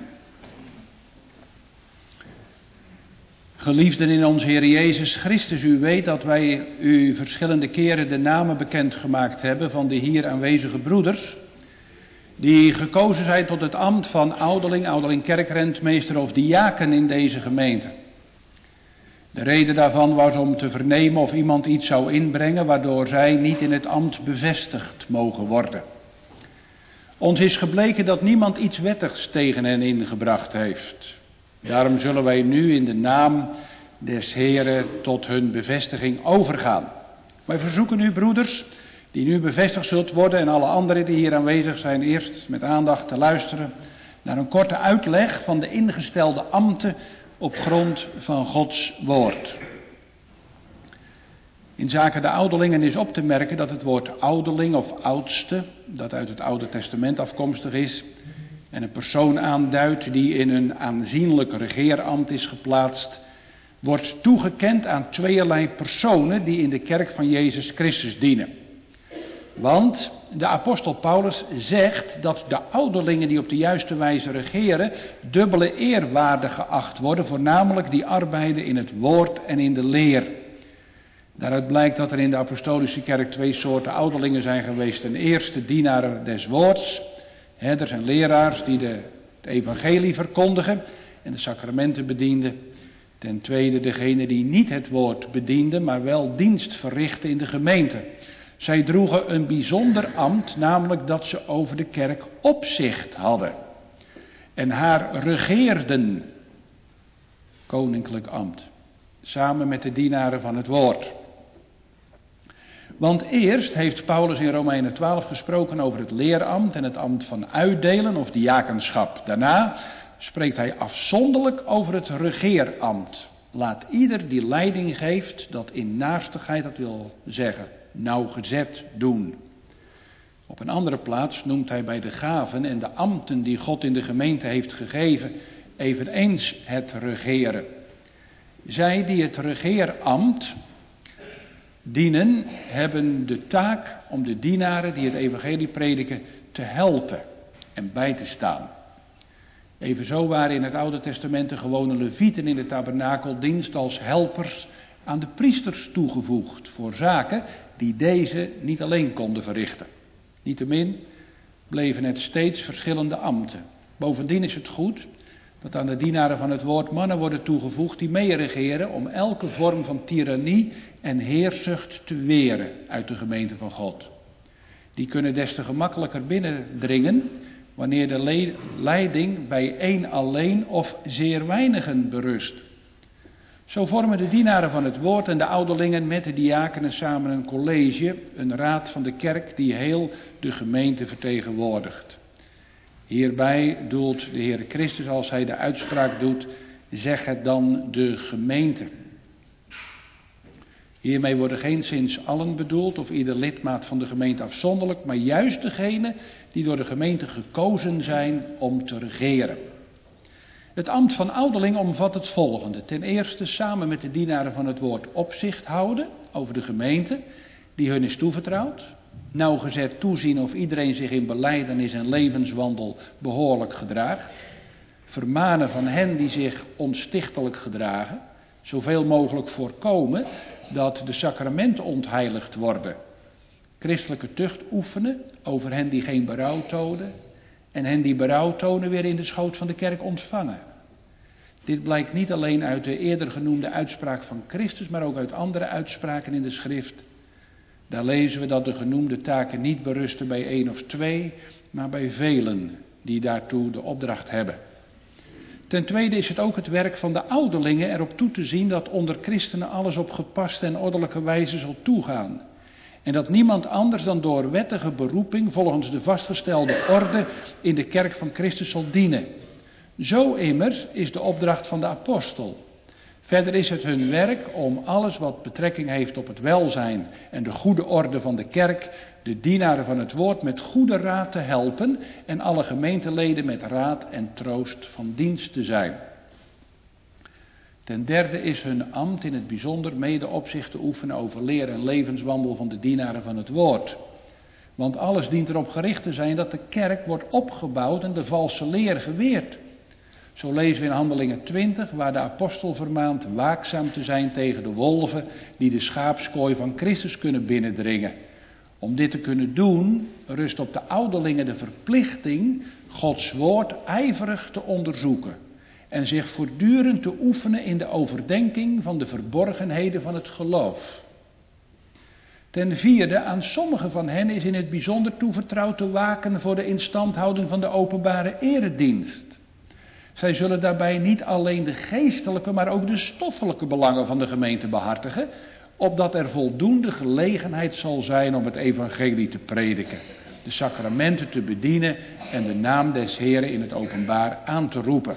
Geliefden in onze Heer Jezus Christus, u weet dat wij u verschillende keren de namen bekendgemaakt hebben van de hier aanwezige broeders, die gekozen zijn tot het ambt van ouderling, ouderling kerkrentmeester of diaken in deze gemeente. De reden daarvan was om te vernemen of iemand iets zou inbrengen waardoor zij niet in het ambt bevestigd mogen worden. Ons is gebleken dat niemand iets wettigs tegen hen ingebracht heeft. Daarom zullen wij nu in de naam des Heren tot hun bevestiging overgaan. Wij verzoeken u, broeders, die nu bevestigd zult worden en alle anderen die hier aanwezig zijn, eerst met aandacht te luisteren naar een korte uitleg van de ingestelde ambten op grond van Gods woord. In zaken de ouderlingen is op te merken dat het woord ouderling of oudste, dat uit het Oude Testament afkomstig is, en een persoon aanduidt die in een aanzienlijk regeerambt is geplaatst, wordt toegekend aan tweeërlei personen die in de kerk van Jezus Christus dienen. Want de apostel Paulus zegt dat de ouderlingen die op de juiste wijze regeren dubbele eerwaardig geacht worden, voornamelijk die arbeiden in het woord en in de leer. Daaruit blijkt dat er in de apostolische kerk twee soorten ouderlingen zijn geweest. Ten eerste dienaren des woords, herders en leraars die de, het evangelie verkondigen en de sacramenten bedienden. Ten tweede degene die niet het woord bedienden, maar wel dienst verrichten in de gemeente. Zij droegen een bijzonder ambt, namelijk dat ze over de kerk opzicht hadden. En haar regeerden, koninklijk ambt, samen met de dienaren van het woord. Want eerst heeft Paulus in Romeinen twaalf gesproken over het leerambt en het ambt van uitdelen of diakenschap. Daarna spreekt hij afzonderlijk over het regeerambt. Laat ieder die leiding geeft dat in naarstigheid, dat wil zeggen nauwgezet doen. Op een andere plaats noemt hij bij de gaven en de ambten die God in de gemeente heeft gegeven eveneens het regeren. Zij die het regeerambt dienen, hebben de taak om de dienaren die het evangelie prediken te helpen en bij te staan. Evenzo waren in het Oude Testament de gewone levieten in de tabernakeldienst als helpers aan de priesters toegevoegd voor zaken die deze niet alleen konden verrichten. Niettemin bleven het steeds verschillende ambten. Bovendien is het goed dat aan de dienaren van het woord mannen worden toegevoegd die meeregeren om elke vorm van tirannie en heerzucht te weren uit de gemeente van God. Die kunnen des te gemakkelijker binnendringen wanneer de le- leiding bij één alleen of zeer weinigen berust. Zo vormen de dienaren van het woord en de ouderlingen met de diakenen samen een college, een raad van de kerk die heel de gemeente vertegenwoordigt. Hierbij doelt de Heer Christus, als hij de uitspraak doet, zeg het dan de gemeente. Hiermee worden geenszins allen bedoeld of ieder lidmaat van de gemeente afzonderlijk, maar juist degene die door de gemeente gekozen zijn om te regeren. Het ambt van ouderling omvat het volgende. Ten eerste samen met de dienaren van het woord opzicht houden over de gemeente die hun is toevertrouwd. Nauwgezet toezien of iedereen zich in belijdenis en levenswandel behoorlijk gedraagt. Vermanen van hen die zich onstichtelijk gedragen. Zoveel mogelijk voorkomen dat de sacramenten ontheiligd worden. Christelijke tucht oefenen over hen die geen berouw tonen. En hen die berouw tonen weer in de schoot van de kerk ontvangen. Dit blijkt niet alleen uit de eerder genoemde uitspraak van Christus, maar ook uit andere uitspraken in de schrift. Daar lezen we dat de genoemde taken niet berusten bij één of twee, maar bij velen die daartoe de opdracht hebben. Ten tweede is het ook het werk van de ouderlingen erop toe te zien dat onder christenen alles op gepaste en ordelijke wijze zal toegaan. En dat niemand anders dan door wettige beroeping volgens de vastgestelde orde in de kerk van Christus zal dienen. Zo immers is de opdracht van de apostel. Verder is het hun werk om alles wat betrekking heeft op het welzijn en de goede orde van de kerk, de dienaren van het woord met goede raad te helpen en alle gemeenteleden met raad en troost van dienst te zijn. Ten derde is hun ambt in het bijzonder mede opzicht te oefenen over leer en levenswandel van de dienaren van het woord. Want alles dient erop gericht te zijn dat de kerk wordt opgebouwd en de valse leer geweerd. Zo lezen we in Handelingen twintig, waar de apostel vermaant waakzaam te zijn tegen de wolven die de schaapskooi van Christus kunnen binnendringen. Om dit te kunnen doen, rust op de ouderlingen de verplichting Gods woord ijverig te onderzoeken en zich voortdurend te oefenen in de overdenking van de verborgenheden van het geloof. Ten vierde, aan sommigen van hen is in het bijzonder toevertrouwd te waken voor de instandhouding van de openbare eredienst. Zij zullen daarbij niet alleen de geestelijke, maar ook de stoffelijke belangen van de gemeente behartigen, opdat er voldoende gelegenheid zal zijn om het evangelie te prediken, de sacramenten te bedienen en de naam des Heren in het openbaar aan te roepen.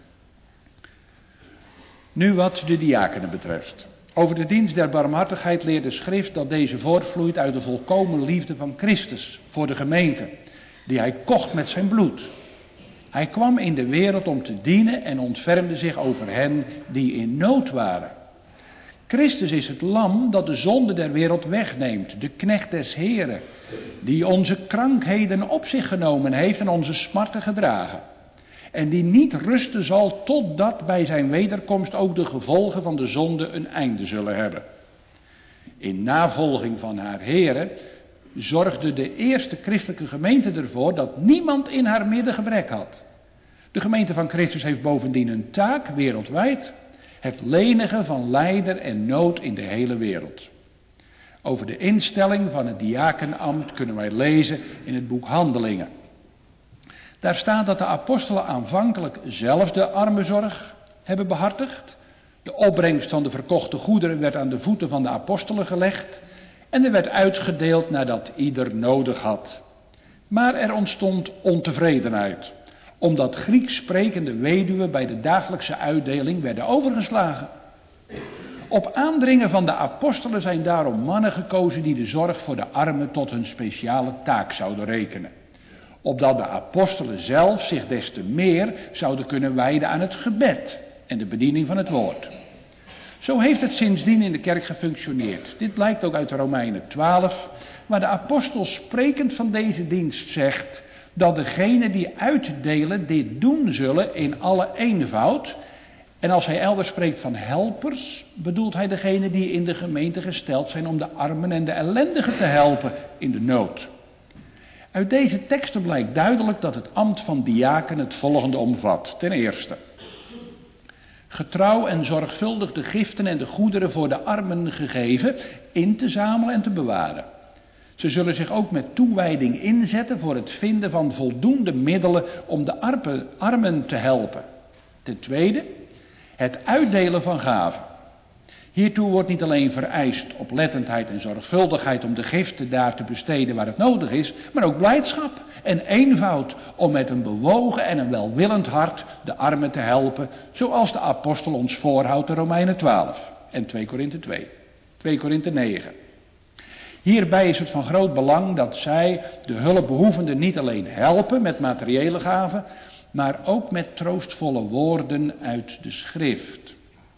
Nu wat de diakenen betreft. Over de dienst der barmhartigheid leert de schrift dat deze voortvloeit uit de volkomen liefde van Christus voor de gemeente, die hij kocht met zijn bloed. Hij kwam in de wereld om te dienen en ontfermde zich over hen die in nood waren. Christus is het lam dat de zonde der wereld wegneemt, de knecht des Heren, die onze krankheden op zich genomen heeft en onze smarten gedragen. En die niet rusten zal totdat bij zijn wederkomst ook de gevolgen van de zonde een einde zullen hebben. In navolging van haar Heren zorgde de eerste christelijke gemeente ervoor dat niemand in haar midden gebrek had. De gemeente van Christus heeft bovendien een taak wereldwijd, het lenigen van lijden en nood in de hele wereld. Over de instelling van het diakenambt kunnen wij lezen in het boek Handelingen. Daar staat dat de apostelen aanvankelijk zelf de armenzorg hebben behartigd. De opbrengst van de verkochte goederen werd aan de voeten van de apostelen gelegd en er werd uitgedeeld nadat ieder nodig had. Maar er ontstond ontevredenheid, omdat Grieks sprekende weduwen bij de dagelijkse uitdeling werden overgeslagen. Op aandringen van de apostelen zijn daarom mannen gekozen die de zorg voor de armen tot hun speciale taak zouden rekenen. Opdat de apostelen zelf zich des te meer zouden kunnen wijden aan het gebed en de bediening van het woord. Zo heeft het sindsdien in de kerk gefunctioneerd. Dit blijkt ook uit Romeinen twaalf, waar de apostel sprekend van deze dienst zegt dat degenen die uitdelen dit doen zullen in alle eenvoud. En als hij elders spreekt van helpers, bedoelt hij degenen die in de gemeente gesteld zijn om de armen en de ellendigen te helpen in de nood. Uit deze teksten blijkt duidelijk dat het ambt van diaken het volgende omvat. Ten eerste, getrouw en zorgvuldig de giften en de goederen voor de armen gegeven in te zamelen en te bewaren. Ze zullen zich ook met toewijding inzetten voor het vinden van voldoende middelen om de armen te helpen. Ten tweede, het uitdelen van gaven. Hiertoe wordt niet alleen vereist oplettendheid en zorgvuldigheid om de giften daar te besteden waar het nodig is, maar ook blijdschap en eenvoud om met een bewogen en een welwillend hart de armen te helpen, zoals de apostel ons voorhoudt in Romeinen twaalf en twee Korinthe twee, twee Korinthe negen. Hierbij is het van groot belang dat zij de hulpbehoevenden niet alleen helpen met materiële gaven, maar ook met troostvolle woorden uit de schrift.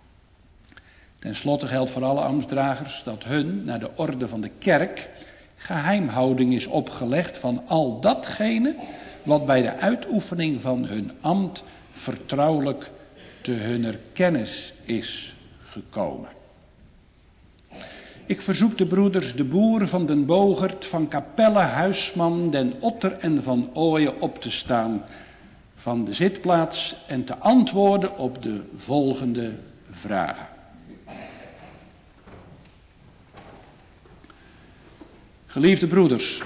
Ten slotte geldt voor alle ambtsdragers dat hun, naar de orde van de kerk, geheimhouding is opgelegd van al datgene wat bij de uitoefening van hun ambt vertrouwelijk te hunner kennis is gekomen. Ik verzoek de broeders de Boer, van den Bogert, van Capelle, Huisman, den Otter en van Ooyen op te staan van de zitplaats en te antwoorden op de volgende vragen. Geliefde broeders,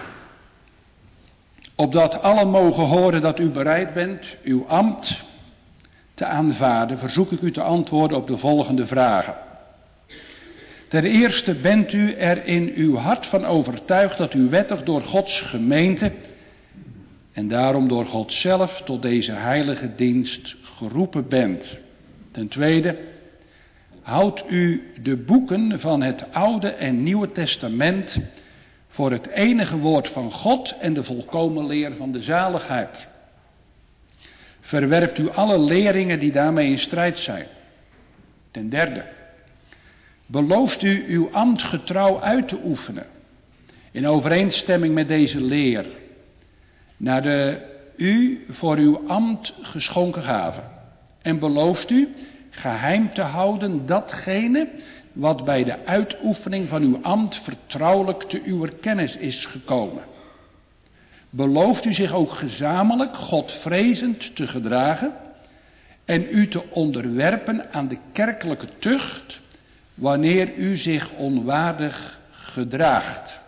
opdat allen mogen horen dat u bereid bent uw ambt te aanvaarden, verzoek ik u te antwoorden op de volgende vragen. Ten eerste, bent u er in uw hart van overtuigd dat u wettig door Gods gemeente en daarom door God zelf tot deze heilige dienst geroepen bent? Ten tweede, houdt u de boeken van het Oude en Nieuwe Testament voor het enige woord van God en de volkomen leer van de zaligheid? Verwerpt u alle leringen die daarmee in strijd zijn? Ten derde, belooft u uw ambt getrouw uit te oefenen, in overeenstemming met deze leer, naar de u voor uw ambt geschonken gave. En belooft u geheim te houden datgene wat bij de uitoefening van uw ambt vertrouwelijk te uw kennis is gekomen. Belooft u zich ook gezamenlijk Godvrezend te gedragen en u te onderwerpen aan de kerkelijke tucht wanneer u zich onwaardig gedraagt.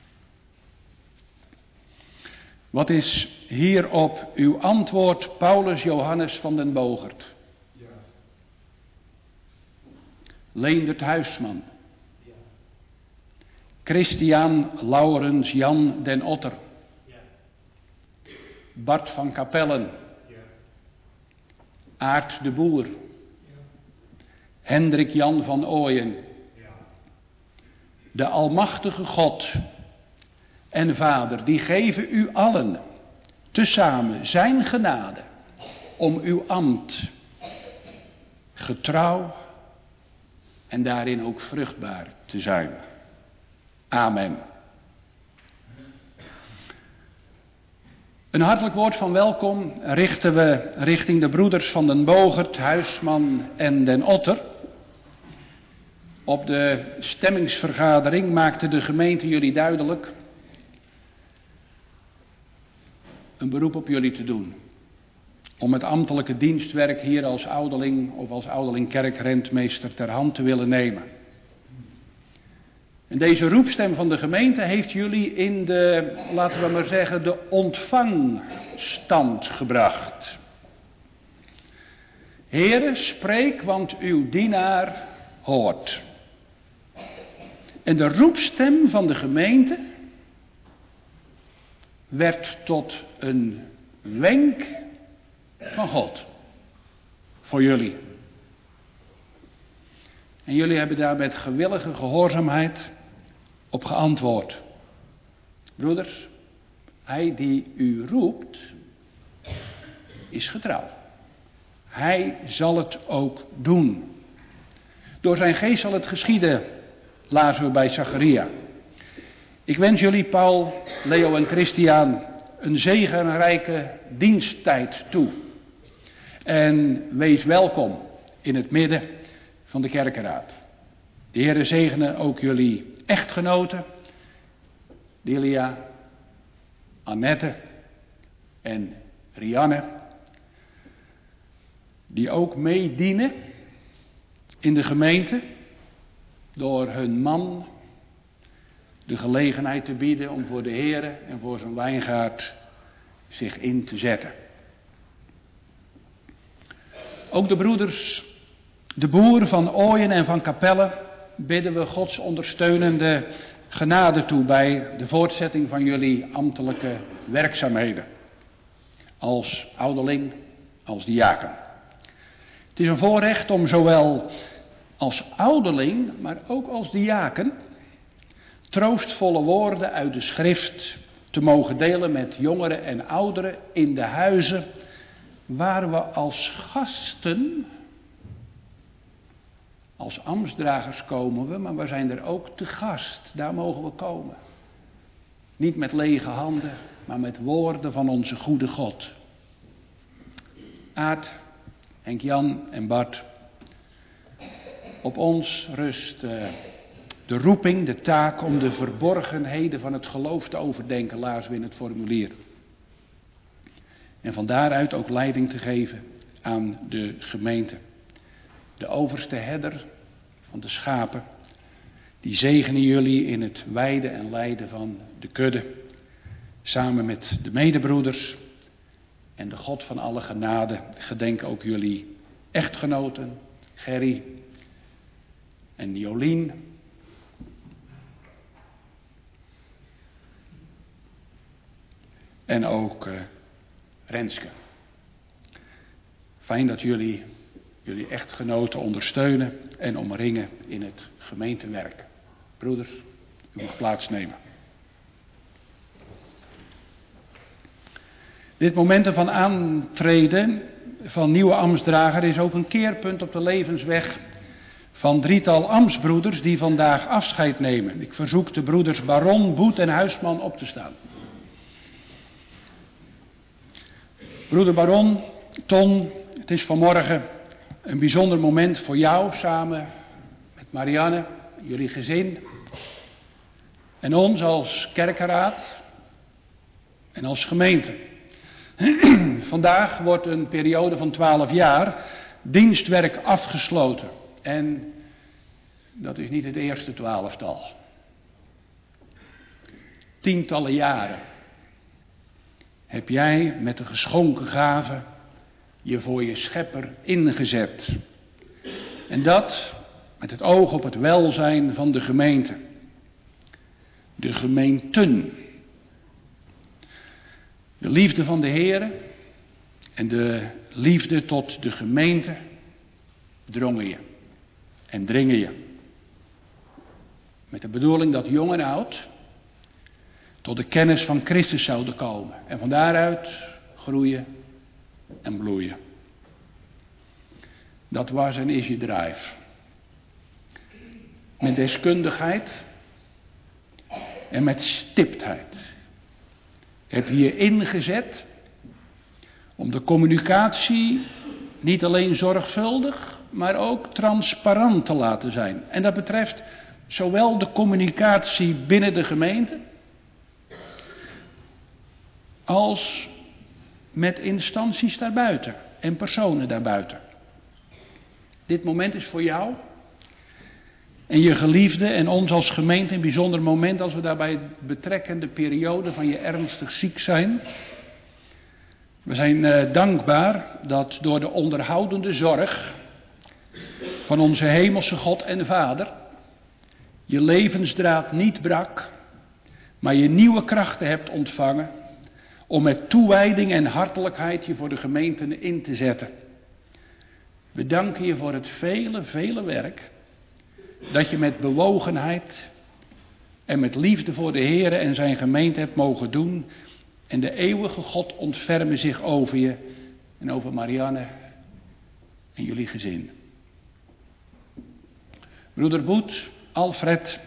Wat is hierop uw antwoord, Paulus Johannes van den Bogert? Ja. Leendert Huisman. Ja. Christian Laurens Jan den Otter. Ja. Bart van Capellen. Ja. Aart de Boer. Ja. Hendrik Jan van Ooyen. Ja. De Almachtige God en Vader, die geven u allen tezamen zijn genade om uw ambt getrouw en daarin ook vruchtbaar te zijn. Amen. Een hartelijk woord van welkom richten we richting de broeders van den Bogert, Huisman en den Otter. Op de stemmingsvergadering maakte de gemeente jullie duidelijk een beroep op jullie te doen. Om het ambtelijke dienstwerk hier als ouderling of als ouderling kerkrentmeester ter hand te willen nemen. En deze roepstem van de gemeente heeft jullie in de, laten we maar zeggen, de ontvangstand gebracht. Heere, spreek, want uw dienaar hoort. En de roepstem van de gemeente werd tot een wenk van God voor jullie. En jullie hebben daar met gewillige gehoorzaamheid op geantwoord. Broeders, hij die u roept, is getrouw. Hij zal het ook doen. Door zijn geest zal het geschieden, lazen we bij Zacharia. Ik wens jullie, Paul, Leo en Christian, een zegenrijke diensttijd toe. En wees welkom in het midden van de kerkenraad. De Heere zegene ook jullie echtgenoten, Delia, Annette en Rianne, die ook meedienen in de gemeente door hun man de gelegenheid te bieden om voor de Heere en voor zijn wijngaard zich in te zetten. Ook de broeders, de Boer van Ooyen en van Capelle, bidden we Gods ondersteunende genade toe bij de voortzetting van jullie ambtelijke werkzaamheden. Als ouderling, als diaken. Het is een voorrecht om zowel als ouderling, maar ook als diaken, troostvolle woorden uit de schrift te mogen delen met jongeren en ouderen in de huizen waar we als gasten, als ambtsdragers komen we, maar we zijn er ook te gast. Daar mogen we komen. Niet met lege handen, maar met woorden van onze goede God. Aart, Henk-Jan en Bart, op ons rust uh, de roeping, de taak om de verborgenheden van het geloof te overdenken, lazen we in het formulier. En van daaruit ook leiding te geven aan de gemeente. De overste herder van de schapen, die zegenen jullie in het weiden en leiden van de kudde. Samen met de medebroeders en de God van alle genade gedenk ook jullie echtgenoten, Gerry en Jolien. En ook uh, Renske. Fijn dat jullie jullie echtgenoten ondersteunen en omringen in het gemeentewerk. Broeders, u mag plaatsnemen. Dit momenten van aantreden van nieuwe ambtsdrager is ook een keerpunt op de levensweg van drietal ambtsbroeders die vandaag afscheid nemen. Ik verzoek de broeders Baron, Boet en Huisman op te staan. Broeder Baron, Ton, het is vanmorgen een bijzonder moment voor jou samen met Marianne, jullie gezin en ons als kerkenraad en als gemeente. Vandaag wordt een periode van twaalf jaar dienstwerk afgesloten. En dat is niet het eerste twaalftal. Tientallen jaren heb jij met de geschonken gave je voor je schepper ingezet. En dat met het oog op het welzijn van de gemeente. De gemeenten. De liefde van de Heere en de liefde tot de gemeente drongen je en dringen je. Met de bedoeling dat jong en oud tot de kennis van Christus zouden komen. En van daaruit groeien en bloeien. Dat was en is je drive. Met deskundigheid en met stiptheid heb je je ingezet om de communicatie niet alleen zorgvuldig, maar ook transparant te laten zijn. En dat betreft zowel de communicatie binnen de gemeente als met instanties daarbuiten en personen daarbuiten. Dit moment is voor jou en je geliefde en ons als gemeente een bijzonder moment als we daarbij betrekken de periode van je ernstig ziek zijn. We zijn uh, dankbaar dat door de onderhoudende zorg van onze hemelse God en Vader je levensdraad niet brak, maar je nieuwe krachten hebt ontvangen om met toewijding en hartelijkheid je voor de gemeente in te zetten. We danken je voor het vele, vele werk dat je met bewogenheid en met liefde voor de Heere en zijn gemeente hebt mogen doen. En de eeuwige God ontferme zich over je en over Marianne en jullie gezin. Broeder Boet, Alfred,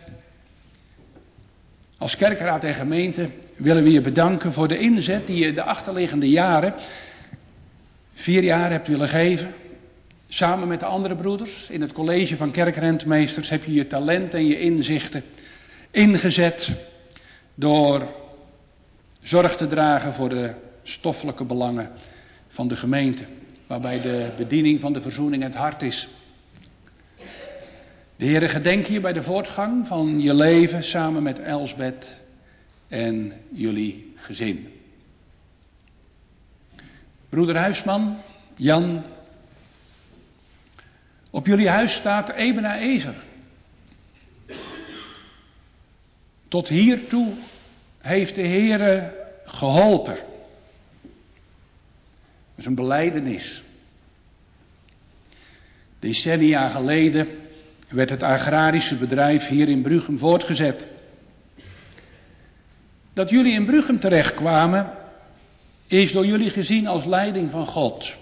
als kerkraad en gemeente willen we je bedanken voor de inzet die je de achterliggende jaren, vier jaar hebt willen geven. Samen met de andere broeders in het college van kerkrentmeesters heb je je talent en je inzichten ingezet door zorg te dragen voor de stoffelijke belangen van de gemeente, waarbij de bediening van de verzoening het hart is. De Heere gedenk je bij de voortgang van je leven samen met Elsbeth en jullie gezin. Broeder Huisman, Jan, op jullie huis staat Ebena Ezer. Tot hiertoe heeft de Heere geholpen. Dat is een belijdenis. Decennia geleden werd het agrarische bedrijf hier in Bruchem voortgezet. Dat jullie in Bruchem terechtkwamen is door jullie gezien als leiding van God.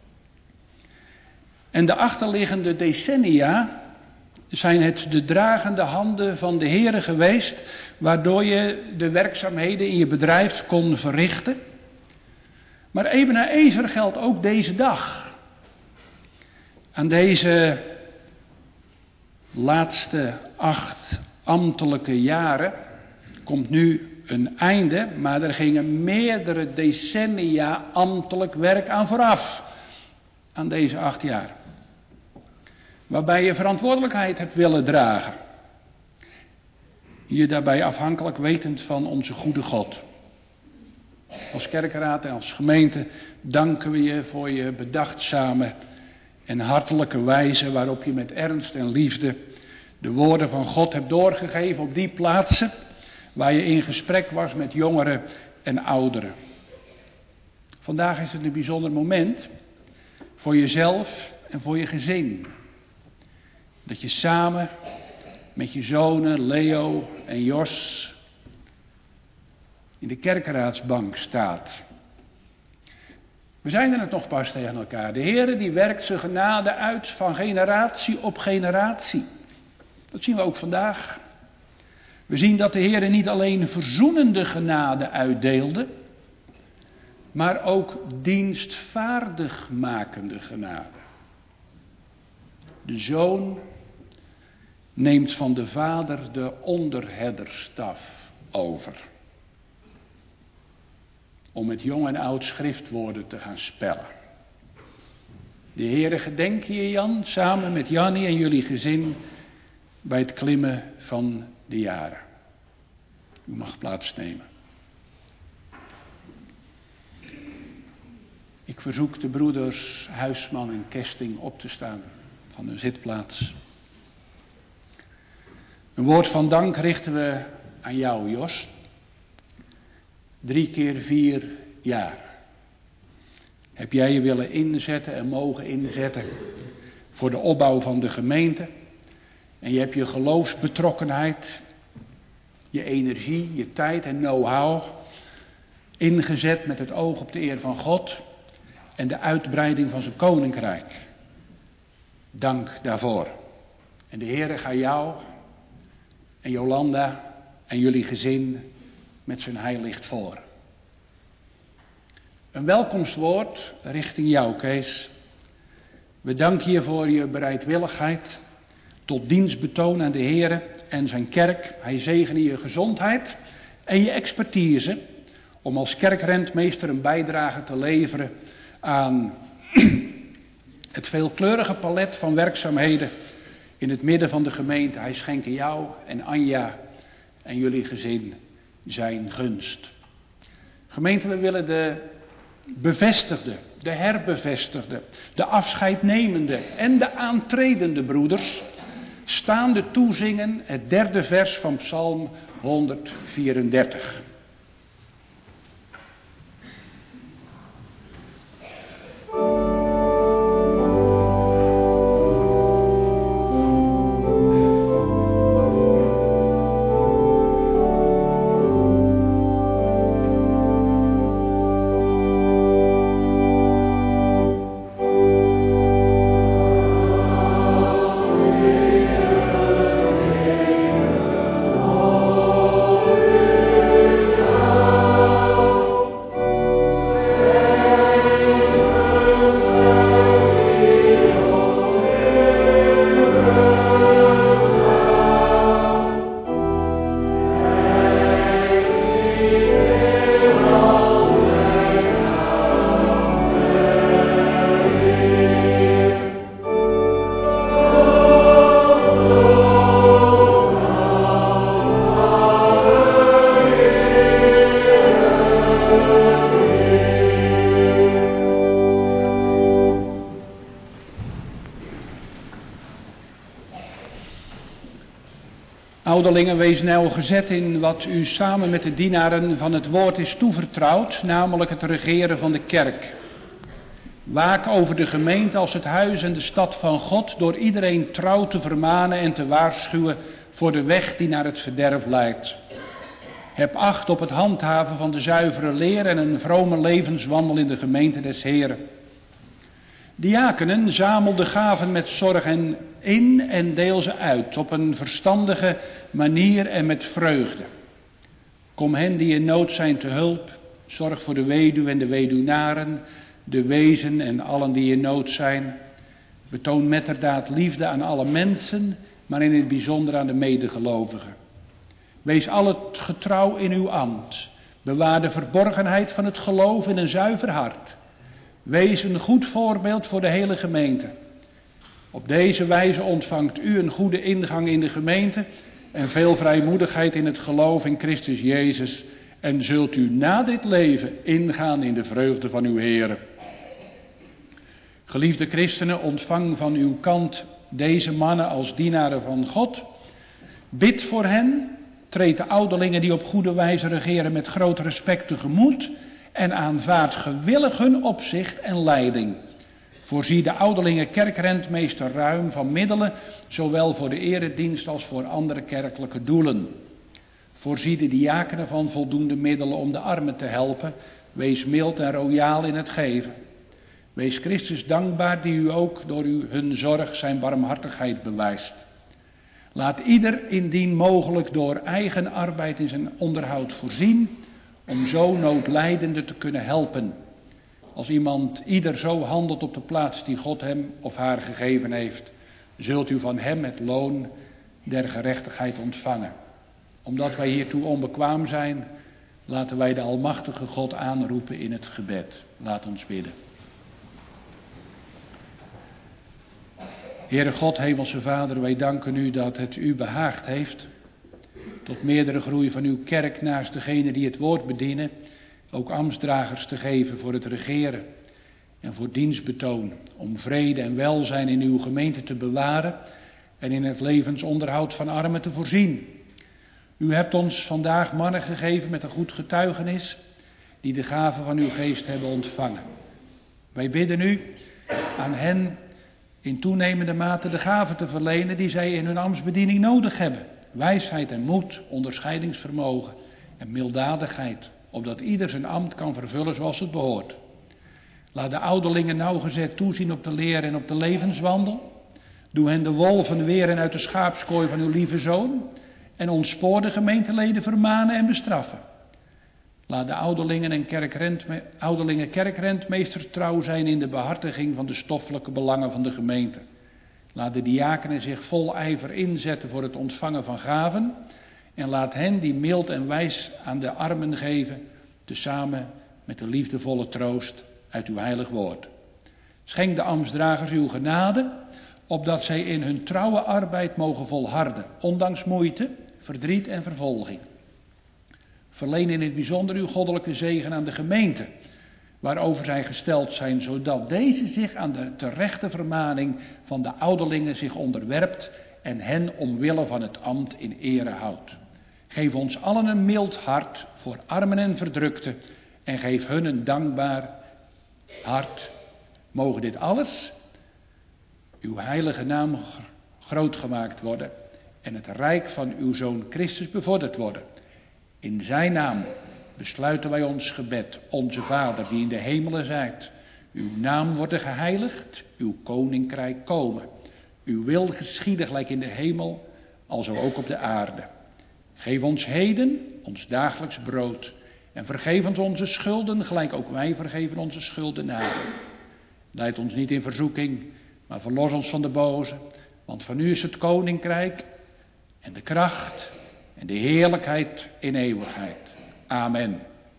En de achterliggende decennia zijn het de dragende handen van de Heere geweest, waardoor je de werkzaamheden in je bedrijf kon verrichten. Maar Ebena Ezer geldt ook deze dag. Aan deze laatste acht ambtelijke jaren komt nu een einde, maar er gingen meerdere decennia ambtelijk werk aan vooraf. Aan deze acht jaar. Waarbij je verantwoordelijkheid hebt willen dragen. Je daarbij afhankelijk wetend van onze goede God. Als kerkenraad en als gemeente danken we je voor je bedachtzame en hartelijke wijze waarop je met ernst en liefde de woorden van God hebt doorgegeven op die plaatsen waar je in gesprek was met jongeren en ouderen. Vandaag is het een bijzonder moment voor jezelf en voor je gezin. Dat je samen met je zonen Leo en Jos in de kerkenraadsbank staat. We zeiden het nog pas tegen elkaar. De Heere die werkt zijn genade uit van generatie op generatie. Dat zien we ook vandaag. We zien dat de Heere niet alleen verzoenende genade uitdeelde, maar ook dienstvaardig makende genade. De Zoon neemt van de Vader de onderherderstaf over. Om met jong en oud schriftwoorden te gaan spellen. De Heere gedenk je, Jan, samen met Jannie en jullie gezin bij het klimmen van de jaren. U mag plaatsnemen. Ik verzoek de broeders Huisman en Kesting op te staan van hun zitplaats. Een woord van dank richten we aan jou, Jos. Drie keer vier jaar heb jij je willen inzetten en mogen inzetten voor de opbouw van de gemeente. En je hebt je geloofsbetrokkenheid, je energie, je tijd en know-how ingezet met het oog op de eer van God en de uitbreiding van zijn koninkrijk. Dank daarvoor. En de Heere gaat jou en Jolanda en jullie gezin met zijn heilicht voor. Een welkomstwoord richting jou, Kees. We danken je voor je bereidwilligheid tot dienstbetoon aan de Heere en zijn kerk. Hij zegene je gezondheid en je expertise om als kerkrentmeester een bijdrage te leveren aan het veelkleurige palet van werkzaamheden in het midden van de gemeente. Hij schenkt jou en Anja en jullie gezin zijn gunst. Gemeente, we willen de bevestigde, de herbevestigde, de afscheidnemende en de aantredende broeders staande toezingen het derde vers van Psalm honderdvierendertig. Ouderlingen, wees nauw gezet in wat u samen met de dienaren van het woord is toevertrouwd, namelijk het regeren van de kerk. Waak over de gemeente als het huis en de stad van God, door iedereen trouw te vermanen en te waarschuwen voor de weg die naar het verderf leidt. Heb acht op het handhaven van de zuivere leer en een vrome levenswandel in de gemeente des Heren. Diakenen, zamel de gaven met zorg en in en deel ze uit op een verstandige manier en met vreugde. Kom hen die in nood zijn te hulp, zorg voor de weduwe en de weduwnaren, de wezen en allen die in nood zijn. Betoon metterdaad liefde aan alle mensen, maar in het bijzonder aan de medegelovigen. Wees allen getrouw in uw ambt. Bewaar de verborgenheid van het geloof in een zuiver hart. Wees een goed voorbeeld voor de hele gemeente. Op deze wijze ontvangt u een goede ingang in de gemeente en veel vrijmoedigheid in het geloof in Christus Jezus. En zult u na dit leven ingaan in de vreugde van uw Heere. Geliefde christenen, ontvang van uw kant deze mannen als dienaren van God. Bid voor hen, treed de ouderlingen die op goede wijze regeren met groot respect tegemoet en aanvaard gewillig hun opzicht en leiding. Voorzie de ouderlingen kerkrentmeester ruim van middelen, zowel voor de eredienst als voor andere kerkelijke doelen. Voorzie de diakenen van voldoende middelen om de armen te helpen. Wees mild en royaal in het geven. Wees Christus dankbaar die u ook door uw, hun zorg zijn barmhartigheid bewijst. Laat ieder indien mogelijk door eigen arbeid in zijn onderhoud voorzien, om zo noodlijdenden te kunnen helpen. Als iemand ieder zo handelt op de plaats die God hem of haar gegeven heeft, zult u van hem het loon der gerechtigheid ontvangen. Omdat wij hiertoe onbekwaam zijn, laten wij de almachtige God aanroepen in het gebed. Laat ons bidden. Heere God, Hemelse Vader, wij danken u dat het u behaagd heeft tot meerdere groei van uw kerk naast degenen die het woord bedienen, ook ambtsdragers te geven voor het regeren en voor dienstbetoon, om vrede en welzijn in uw gemeente te bewaren en in het levensonderhoud van armen te voorzien. U hebt ons vandaag mannen gegeven met een goed getuigenis, die de gave van uw geest hebben ontvangen. Wij bidden u aan hen in toenemende mate de gave te verlenen die zij in hun ambtsbediening nodig hebben. Wijsheid en moed, onderscheidingsvermogen en milddadigheid, opdat ieder zijn ambt kan vervullen zoals het behoort. Laat de ouderlingen nauwgezet toezien op de leer en op de levenswandel. Doe hen de wolven weren uit de schaapskooi van uw lieve Zoon en ontspoor de gemeenteleden vermanen en bestraffen. Laat de ouderlingen en kerkrentme, ouderlingen kerkrentmeesters trouw zijn in de behartiging van de stoffelijke belangen van de gemeente. Laat de diakenen zich vol ijver inzetten voor het ontvangen van gaven en laat hen die mild en wijs aan de armen geven, tezamen met de liefdevolle troost uit uw heilig woord. Schenk de ambtsdragers uw genade, opdat zij in hun trouwe arbeid mogen volharden, ondanks moeite, verdriet en vervolging. Verleen in het bijzonder uw goddelijke zegen aan de gemeente, waarover zij gesteld zijn, zodat deze zich aan de terechte vermaning van de ouderlingen zich onderwerpt en hen omwille van het ambt in ere houdt. Geef ons allen een mild hart voor armen en verdrukten en geef hun een dankbaar hart. Mogen dit alles, uw heilige naam groot gemaakt worden en het rijk van uw Zoon Christus bevorderd worden. In zijn naam besluiten wij ons gebed, onze Vader die in de hemelen zijt. Uw naam worden geheiligd, uw koninkrijk komen. Uw wil geschieden gelijk in de hemel, alzo ook op de aarde. Geef ons heden ons dagelijks brood en vergeef ons onze schulden, gelijk ook wij vergeven onze schuldenaren. Leid ons niet in verzoeking, maar verlos ons van de boze, want van u is het koninkrijk en de kracht en de heerlijkheid in eeuwigheid. Amen.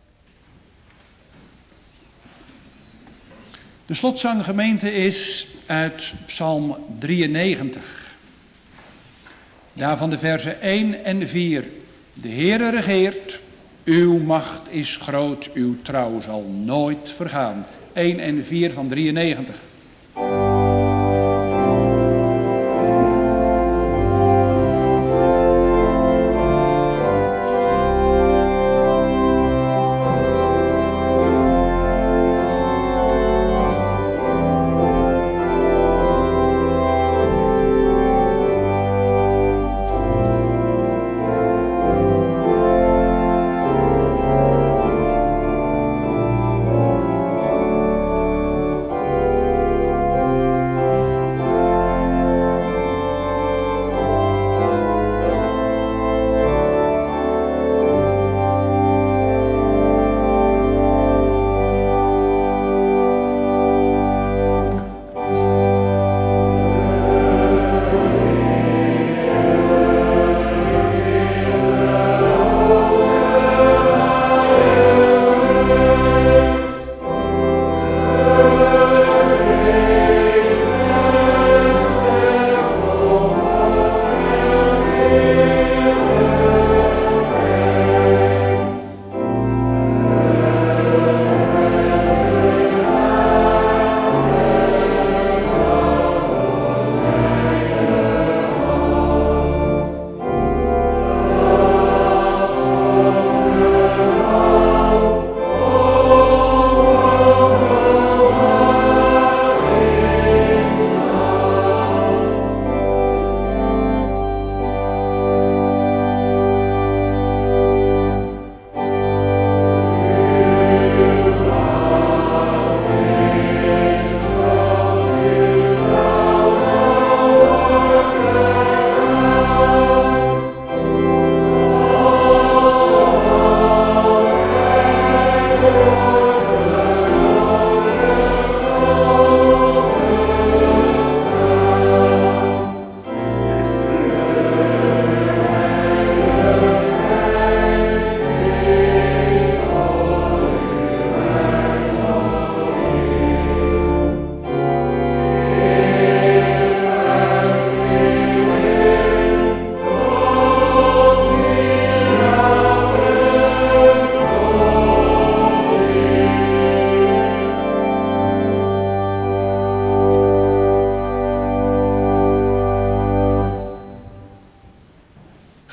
De slotzang, gemeente, is uit Psalm drieënnegentig. Daarvan de versen één en vier. De Heere regeert, uw macht is groot, uw trouw zal nooit vergaan. één en vier van drieënnegentig.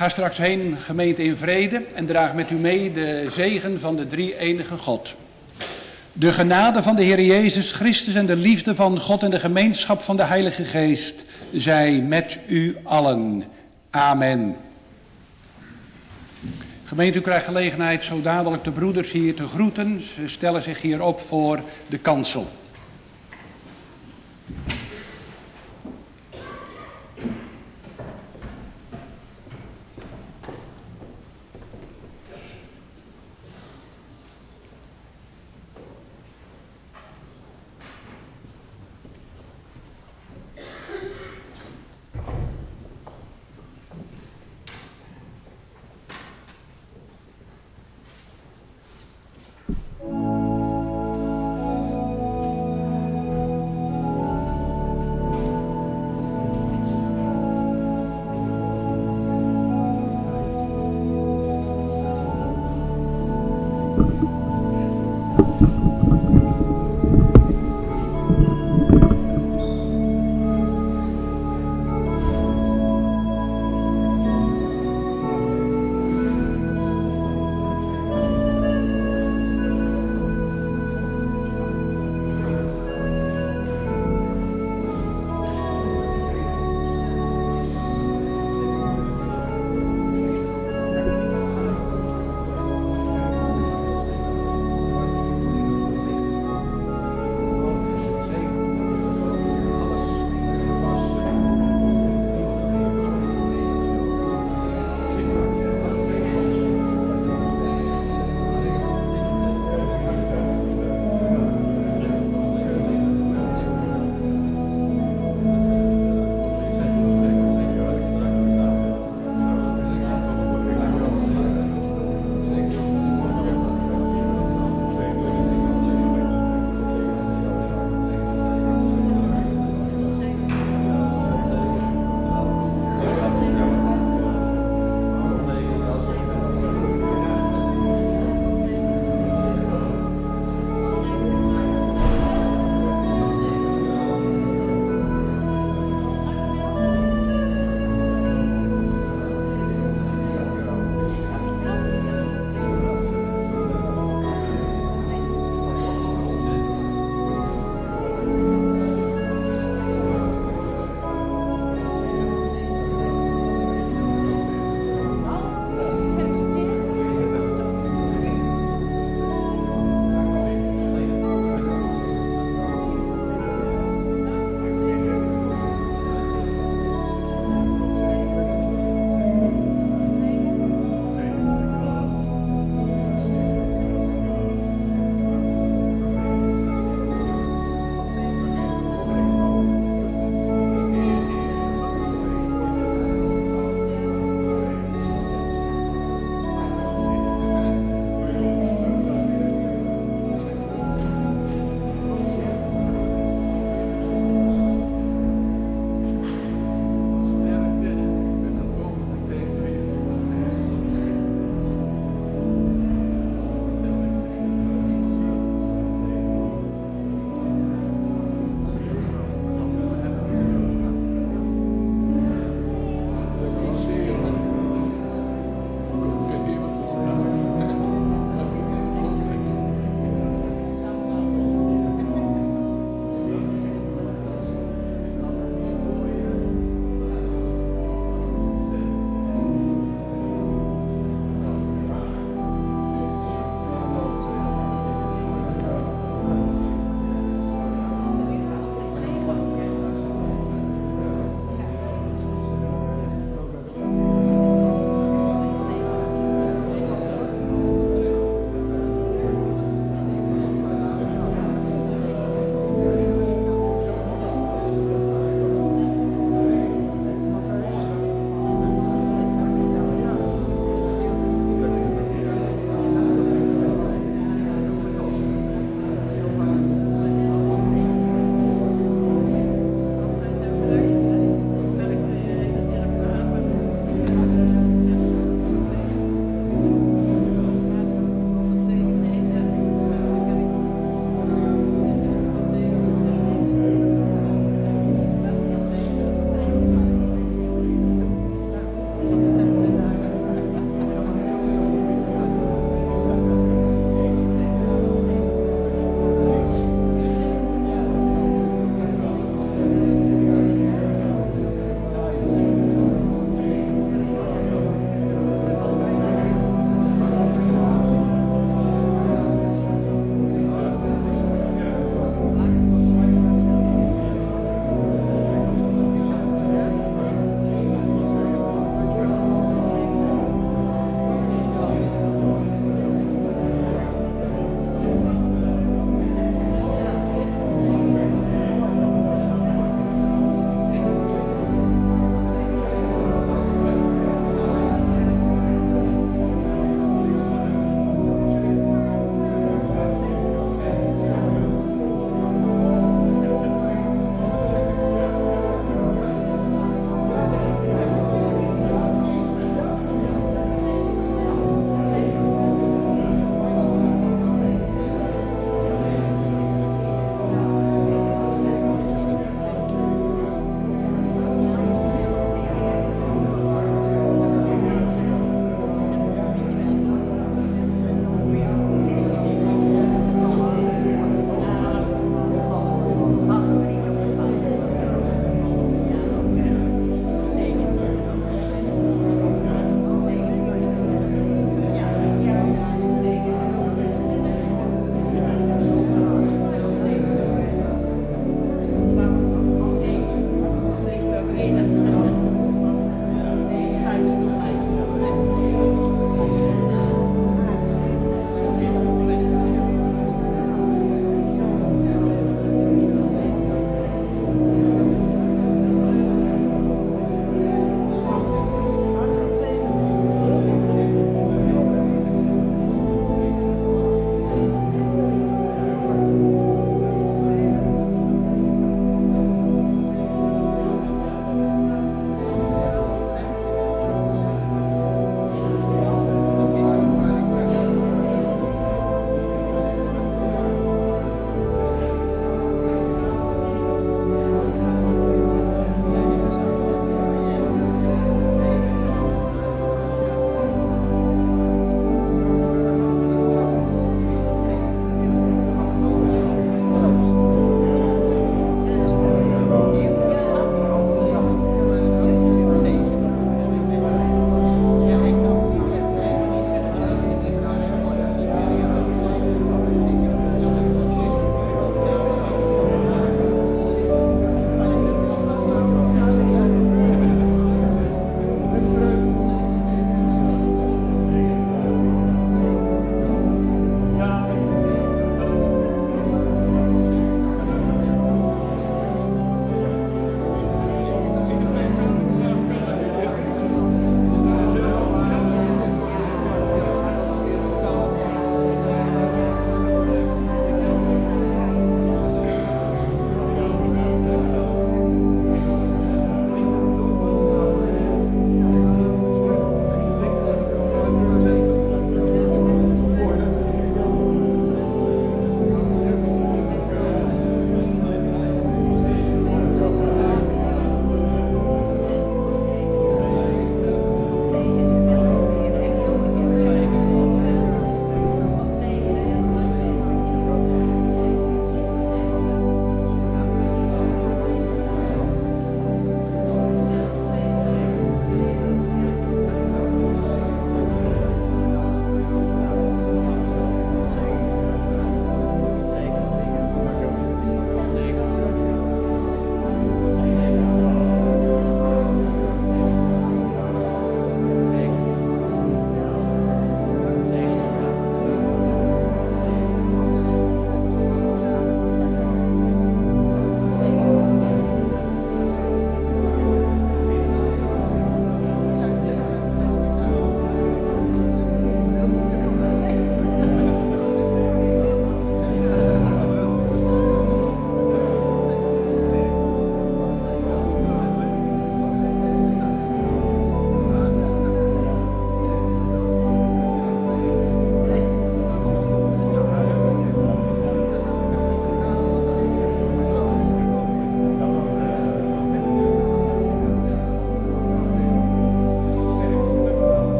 Ga straks heen, gemeente, in vrede en draag met u mee de zegen van de drie-enige God. De genade van de Heer Jezus Christus en de liefde van God en de gemeenschap van de Heilige Geest zij met u allen. Amen. Gemeente, u krijgt gelegenheid zo dadelijk de broeders hier te groeten. Ze stellen zich hier op voor de kansel.